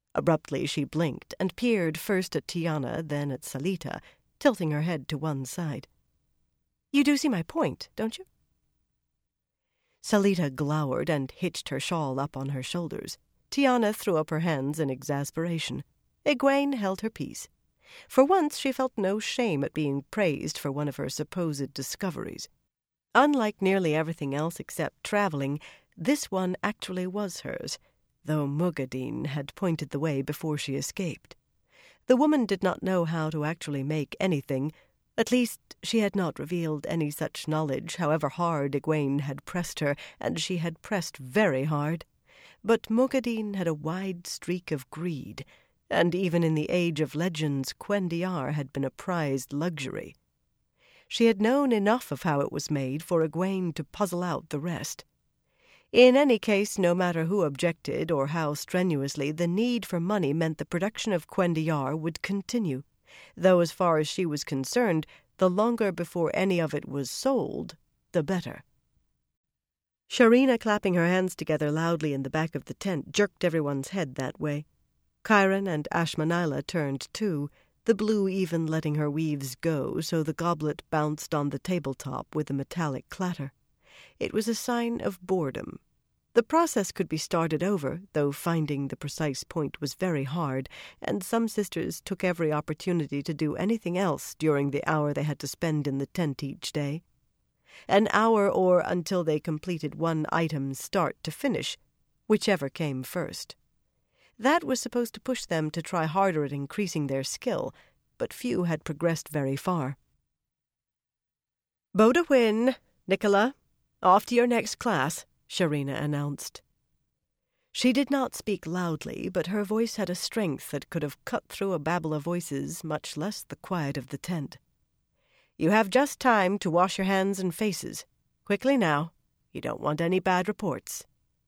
Abruptly she blinked and peered first at Tiana, then at Salita, tilting her head to one side. "You do see my point, don't you?" Salita glowered and hitched her shawl up on her shoulders. Tiana threw up her hands in exasperation. Egwene held her peace. For once she felt no shame at being praised for one of her supposed discoveries. Unlike nearly everything else except traveling, this one actually was hers, though Mugadin had pointed the way before she escaped. The woman did not know how to actually make anything. At least she had not revealed any such knowledge, however hard Egwene had pressed her, and she had pressed very hard. But Mugadin had a wide streak of greed, and even in the age of legends, Cuendillar had been a prized luxury. She had known enough of how it was made for Egwene to puzzle out the rest. In any case, no matter who objected or how strenuously, the need for money meant the production of Cuendillar would continue, though as far as she was concerned, the longer before any of it was sold, the better. Sharina, clapping her hands together loudly in the back of the tent, jerked everyone's head that way. Chiron and Ashmanila turned too, the blue even letting her weaves go so the goblet bounced on the tabletop with a metallic clatter. It was a sign of boredom. The process could be started over, though finding the precise point was very hard, and some sisters took every opportunity to do anything else during the hour they had to spend in the tent each day. An hour or until they completed one item start to finish, whichever came first. That was supposed to push them to try harder at increasing their skill, but few had progressed very far. "Boda Win, Nicola, off to your next class," Sharina announced. She did not speak loudly, but her voice had a strength that could have cut through a babble of voices, much less the quiet of the tent. "You have just time to wash your hands and faces. Quickly now. You don't want any bad reports."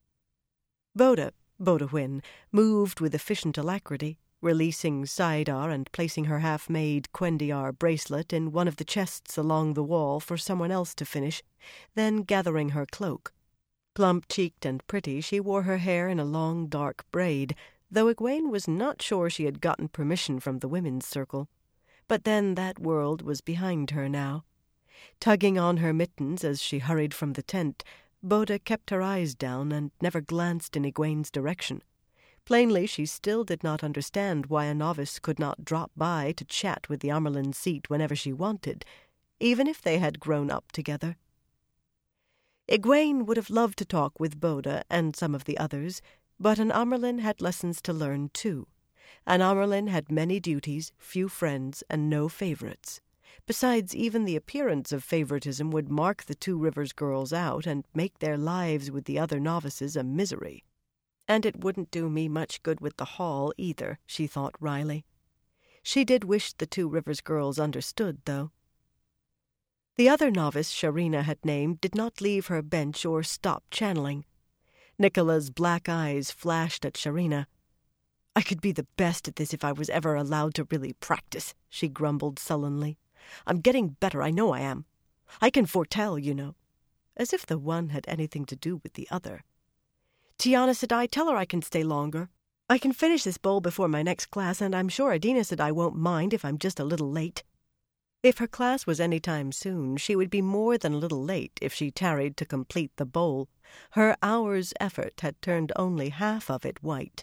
Boda Win moved with efficient alacrity, releasing Saidar and placing her half-made Cuendillar bracelet in one of the chests along the wall for someone else to finish, then gathering her cloak. Plump-cheeked and pretty, she wore her hair in a long, dark braid, though Egwene was not sure she had gotten permission from the women's circle. But then that world was behind her now. Tugging on her mittens as she hurried from the tent, Boda kept her eyes down and never glanced in Egwene's direction. Plainly, she still did not understand why a novice could not drop by to chat with the Amyrlin seat whenever she wanted, even if they had grown up together. Egwene would have loved to talk with Boda and some of the others, but an Amyrlin had lessons to learn too. An Amyrlin had many duties, few friends, and no favorites. Besides, even the appearance of favoritism would mark the Two Rivers girls out and make their lives with the other novices a misery. And it wouldn't do me much good with the hall either, she thought wryly. She did wish the Two Rivers girls understood, though. The other novice Sharina had named did not leave her bench or stop channeling. Nicola's black eyes flashed at Sharina. "I could be the best at this if I was ever allowed to really practice," she grumbled sullenly. "I'm getting better, I know I am. I can foretell, you know." As if the one had anything to do with the other. "Tiana Sedai, tell her I can stay longer. I can finish this bowl before my next class, and I'm sure Adina Sedai won't mind if I'm just a little late." If her class was any time soon, she would be more than a little late if she tarried to complete the bowl. Her hour's effort had turned only half of it white.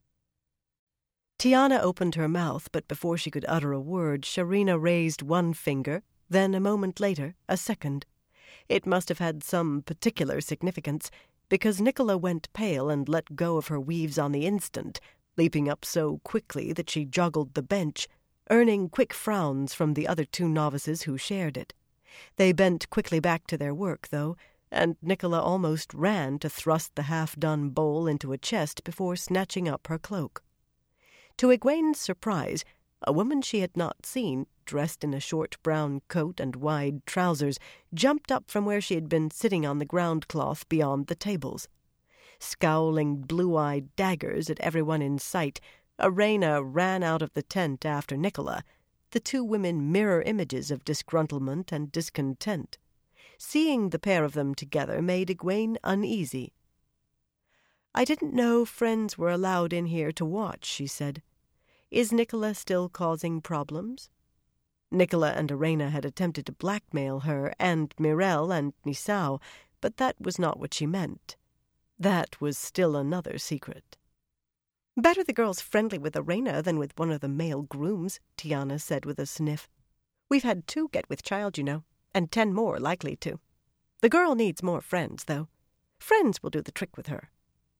Tiana opened her mouth, but before she could utter a word, Sharina raised one finger, then a moment later, a second. It must have had some particular significance, because Nicola went pale and let go of her weaves on the instant, leaping up so quickly that she joggled the bench, earning quick frowns from the other two novices who shared it. They bent quickly back to their work, though, and Nicola almost ran to thrust the half-done bowl into a chest before snatching up her cloak. To Egwene's surprise, a woman she had not seen, dressed in a short brown coat and wide trousers, jumped up from where she had been sitting on the ground cloth beyond the tables. Scowling blue-eyed daggers at everyone in sight, Arena ran out of the tent after Nicola, the two women mirror images of disgruntlement and discontent. Seeing the pair of them together made Egwene uneasy. "I didn't know friends were allowed in here to watch," she said. "Is Nicola still causing problems?" Nicola and Irena had attempted to blackmail her and Mirel and Nisao, but that was not what she meant. That was still another secret. "Better the girl's friendly with Irena than with one of the male grooms," Tiana said with a sniff. "We've had 2 get with child, you know, and 10 more likely to. The girl needs more friends, though. Friends will do the trick with her."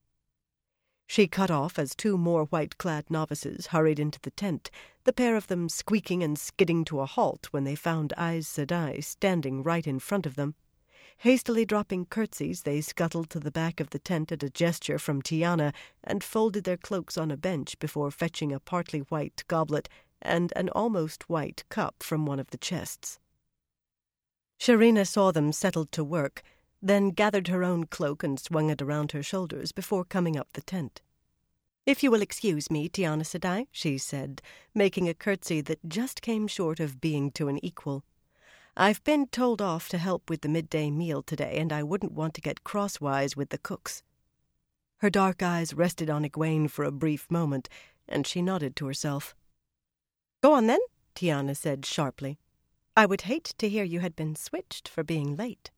She cut off as 2 more white-clad novices hurried into the tent, the pair of them squeaking and skidding to a halt when they found Aes Sedai standing right in front of them. Hastily dropping curtsies, they scuttled to the back of the tent at a gesture from Tiana and folded their cloaks on a bench before fetching a partly white goblet and an almost white cup from one of the chests. Sharina saw them settled to work, then gathered her own cloak and swung it around her shoulders before coming up the tent. "If you will excuse me, Tiana Sedai," she said, making a curtsy that just came short of being to an equal. "I've been told off to help with the midday meal today, and I wouldn't want to get crosswise with the cooks." Her dark eyes rested on Egwene for a brief moment, and she nodded to herself. "Go on, then," Tiana said sharply. "I would hate to hear you had been switched for being late."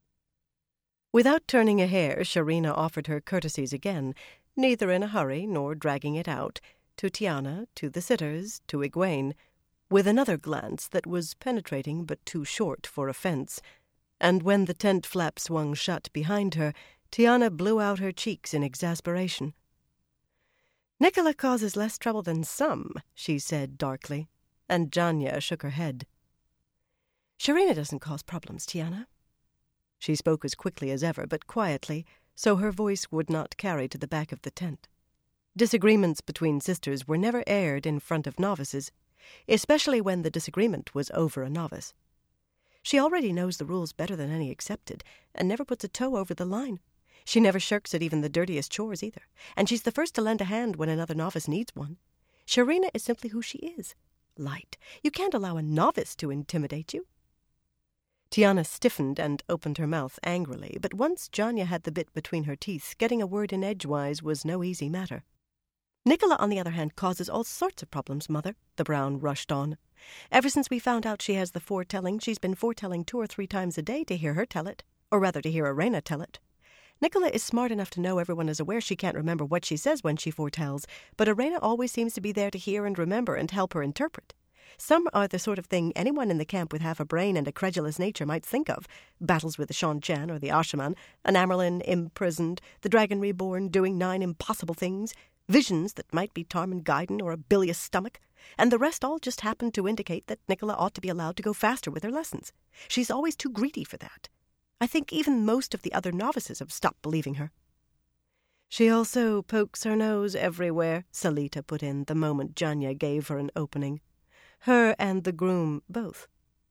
Without turning a hair, Sharina offered her courtesies again, neither in a hurry nor dragging it out, to Tiana, to the sitters, to Egwene, with another glance that was penetrating but too short for offense, and when the tent flap swung shut behind her, Tiana blew out her cheeks in exasperation. "Nicola causes less trouble than some," she said darkly, and Janya shook her head. "Sharina doesn't cause problems, Tiana." She spoke as quickly as ever, but quietly, so her voice would not carry to the back of the tent. Disagreements between sisters were never aired in front of novices, especially when the disagreement was over a novice. She already knows the rules better than any accepted, and never puts a toe over the line. She never shirks at even the dirtiest chores either, and she's the first to lend a hand when another novice needs one. Sharina is simply who she is. Light. You can't allow a novice to intimidate you. Tiana stiffened and opened her mouth angrily, but once Janya had the bit between her teeth, getting a word in edgewise was no easy matter. "Nicola, on the other hand, causes all sorts of problems, Mother," the Brown rushed on. "Ever since we found out she has the foretelling, she's been foretelling 2 or 3 times a day to hear her tell it, or rather to hear Irena tell it. Nicola is smart enough to know everyone is aware she can't remember what she says when she foretells, but Irena always seems to be there to hear and remember and help her interpret. Some are the sort of thing anyone in the camp with half a brain and a credulous nature might think of. Battles with the Shan-Chan or the Ashaman, an Amerlin imprisoned, the dragon reborn doing 9 impossible things, visions that might be Tarmon-Gaiden or a bilious stomach, and the rest all just happen to indicate that Nicola ought to be allowed to go faster with her lessons. She's always too greedy for that. I think even most of the other novices have stopped believing her." "She also pokes her nose everywhere," Salita put in the moment Janya gave her an opening. "Her and the groom both."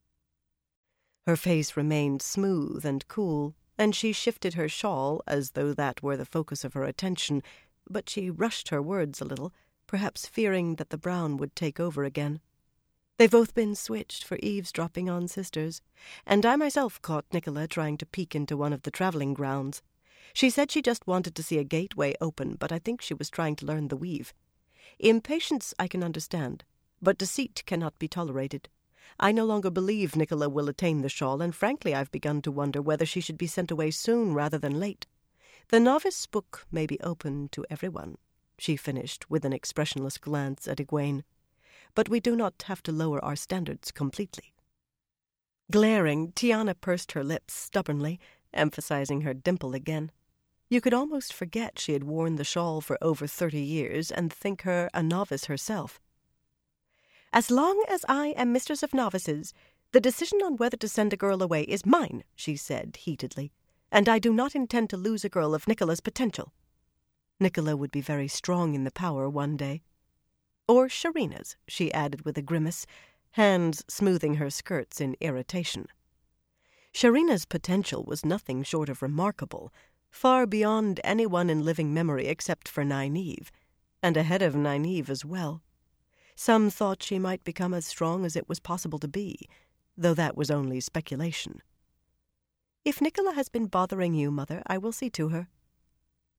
Her face remained smooth and cool, and she shifted her shawl as though that were the focus of her attention, but she rushed her words a little, perhaps fearing that the Brown would take over again. "They've both been switched for eavesdropping on sisters, and I myself caught Nicola trying to peek into one of the traveling grounds. She said she just wanted to see a gateway open, but I think she was trying to learn the weave. Impatience I can understand, but deceit cannot be tolerated. I no longer believe Nicola will attain the shawl, and frankly I've begun to wonder whether she should be sent away soon rather than late. The novice book may be open to everyone," she finished with an expressionless glance at Egwene, "but we do not have to lower our standards completely." Glaring, Tiana pursed her lips stubbornly, emphasizing her dimple again. You could almost forget she had worn the shawl for over 30 years and think her a novice herself. "As long as I am mistress of novices, the decision on whether to send a girl away is mine," she said heatedly, "and I do not intend to lose a girl of Nicola's potential." Nicola would be very strong in the power one day. "Or Sharina's," she added with a grimace, hands smoothing her skirts in irritation. Sharina's potential was nothing short of remarkable, far beyond anyone in living memory except for Nynaeve, and ahead of Nynaeve as well. Some thought she might become as strong as it was possible to be, though that was only speculation. "If Nicola has been bothering you, Mother, I will see to her."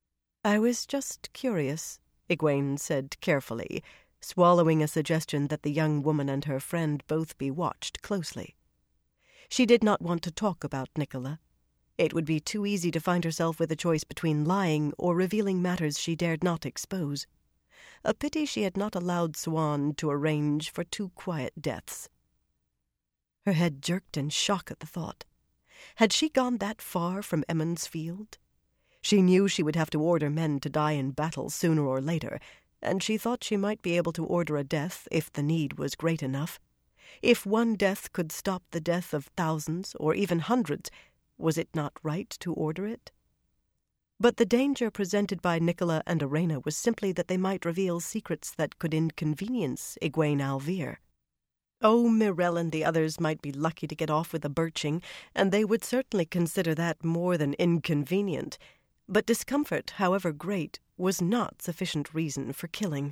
"I was just curious," Egwene said carefully, swallowing a suggestion that the young woman and her friend both be watched closely. She did not want to talk about Nicola. It would be too easy to find herself with a choice between lying or revealing matters she dared not expose. A pity she had not allowed Siuan to arrange for 2 quiet deaths. Her head jerked in shock at the thought. Had she gone that far from Emond's Field? She knew she would have to order men to die in battle sooner or later, and she thought she might be able to order a death if the need was great enough. If one death could stop the death of thousands or even hundreds, was it not right to order it? But the danger presented by Nicola and Arena was simply that they might reveal secrets that could inconvenience Egwene al'Vere. Oh, Myrelle and the others might be lucky to get off with a birching, and they would certainly consider that more than inconvenient. But discomfort, however great, was not sufficient reason for killing.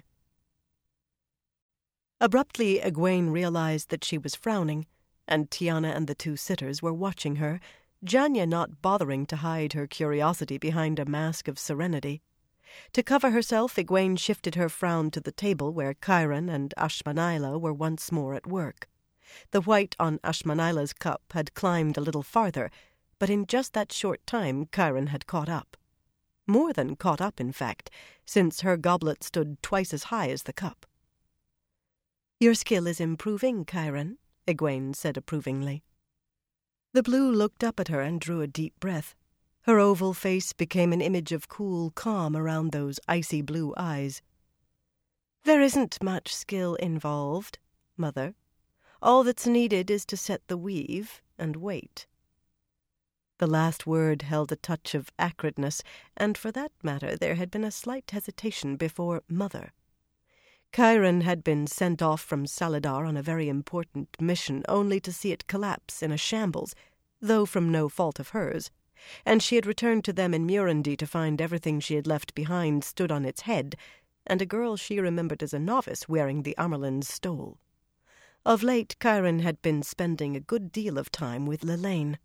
Abruptly, Egwene realized that she was frowning, and Tiana and the 2 sitters were watching her, Janya not bothering to hide her curiosity behind a mask of serenity. To cover herself, Egwene shifted her frown to the table where Chiron and Ashmanila were once more at work. The white on Ashmanila's cup had climbed a little farther, but in just that short time Chiron had caught up. More than caught up, in fact, since her goblet stood twice as high as the cup. "Your skill is improving, Chiron," Egwene said approvingly. The blue looked up at her and drew a deep breath. Her oval face became an image of cool calm around those icy blue eyes. "There isn't much skill involved, Mother. All that's needed is to set the weave and wait." The last word held a touch of acridness, and for that matter there had been a slight hesitation before Mother. Chiron had been sent off from Saladar on a very important mission only to see it collapse in a shambles, though from no fault of hers, and she had returned to them in Murundi to find everything she had left behind stood on its head, and a girl she remembered as a novice wearing the Amyrlin's stole. Of late, Chiron had been spending a good deal of time with Lelaine.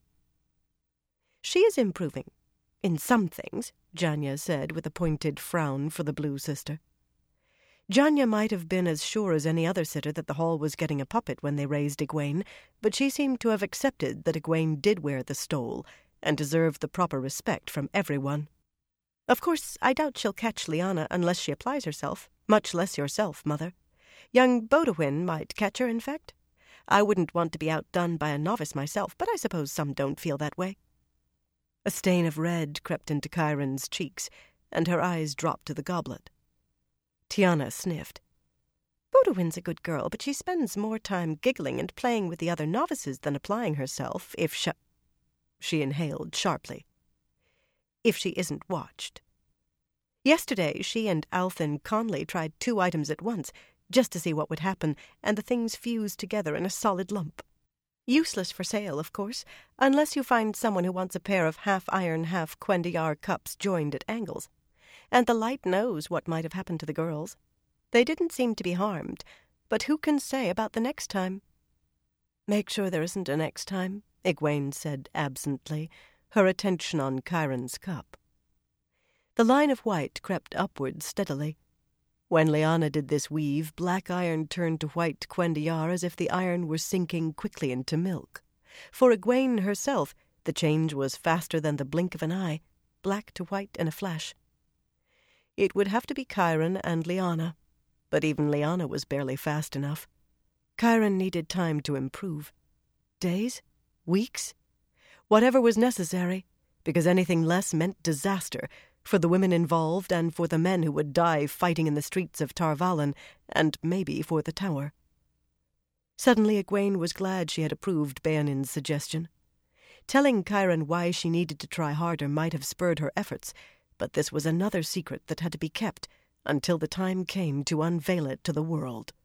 "She is improving, in some things," Janya said with a pointed frown for the blue sister. Janya might have been as sure as any other sitter that the hall was getting a puppet when they raised Egwene, but she seemed to have accepted that Egwene did wear the stole, and deserved the proper respect from everyone. "Of course, I doubt she'll catch Lyanna unless she applies herself, much less yourself, Mother. Young Bodawin might catch her, in fact. I wouldn't want to be outdone by a novice myself, but I suppose some don't feel that way." A stain of red crept into Chiron's cheeks, and her eyes dropped to the goblet. Tiana sniffed. "Bodawin's a good girl, but she spends more time giggling and playing with the other novices than applying herself, if she inhaled sharply. "If she isn't watched. Yesterday she and Althin Conley tried 2 items at once, just to see what would happen, and the things fused together in a solid lump. Useless for sale, of course, unless you find someone who wants a pair of half-iron, half-Quendiar cups joined at angles. And the light knows what might have happened to the girls. They didn't seem to be harmed, but who can say about the next time?" "Make sure there isn't a next time," Egwene said absently, her attention on Chiron's cup. The line of white crept upward steadily. When Lyanna did this weave, black iron turned to white Quendiar as if the iron were sinking quickly into milk. For Egwene herself, the change was faster than the blink of an eye, black to white in a flash. It would have to be Chiron and Lyanna, but even Lyanna was barely fast enough. Chiron needed time to improve. Days? Weeks? Whatever was necessary, because anything less meant disaster, for the women involved and for the men who would die fighting in the streets of Tar Valon, and maybe for the tower. Suddenly Egwene was glad she had approved Beonin's suggestion. Telling Chiron why she needed to try harder might have spurred her efforts, but this was another secret that had to be kept until the time came to unveil it to the world.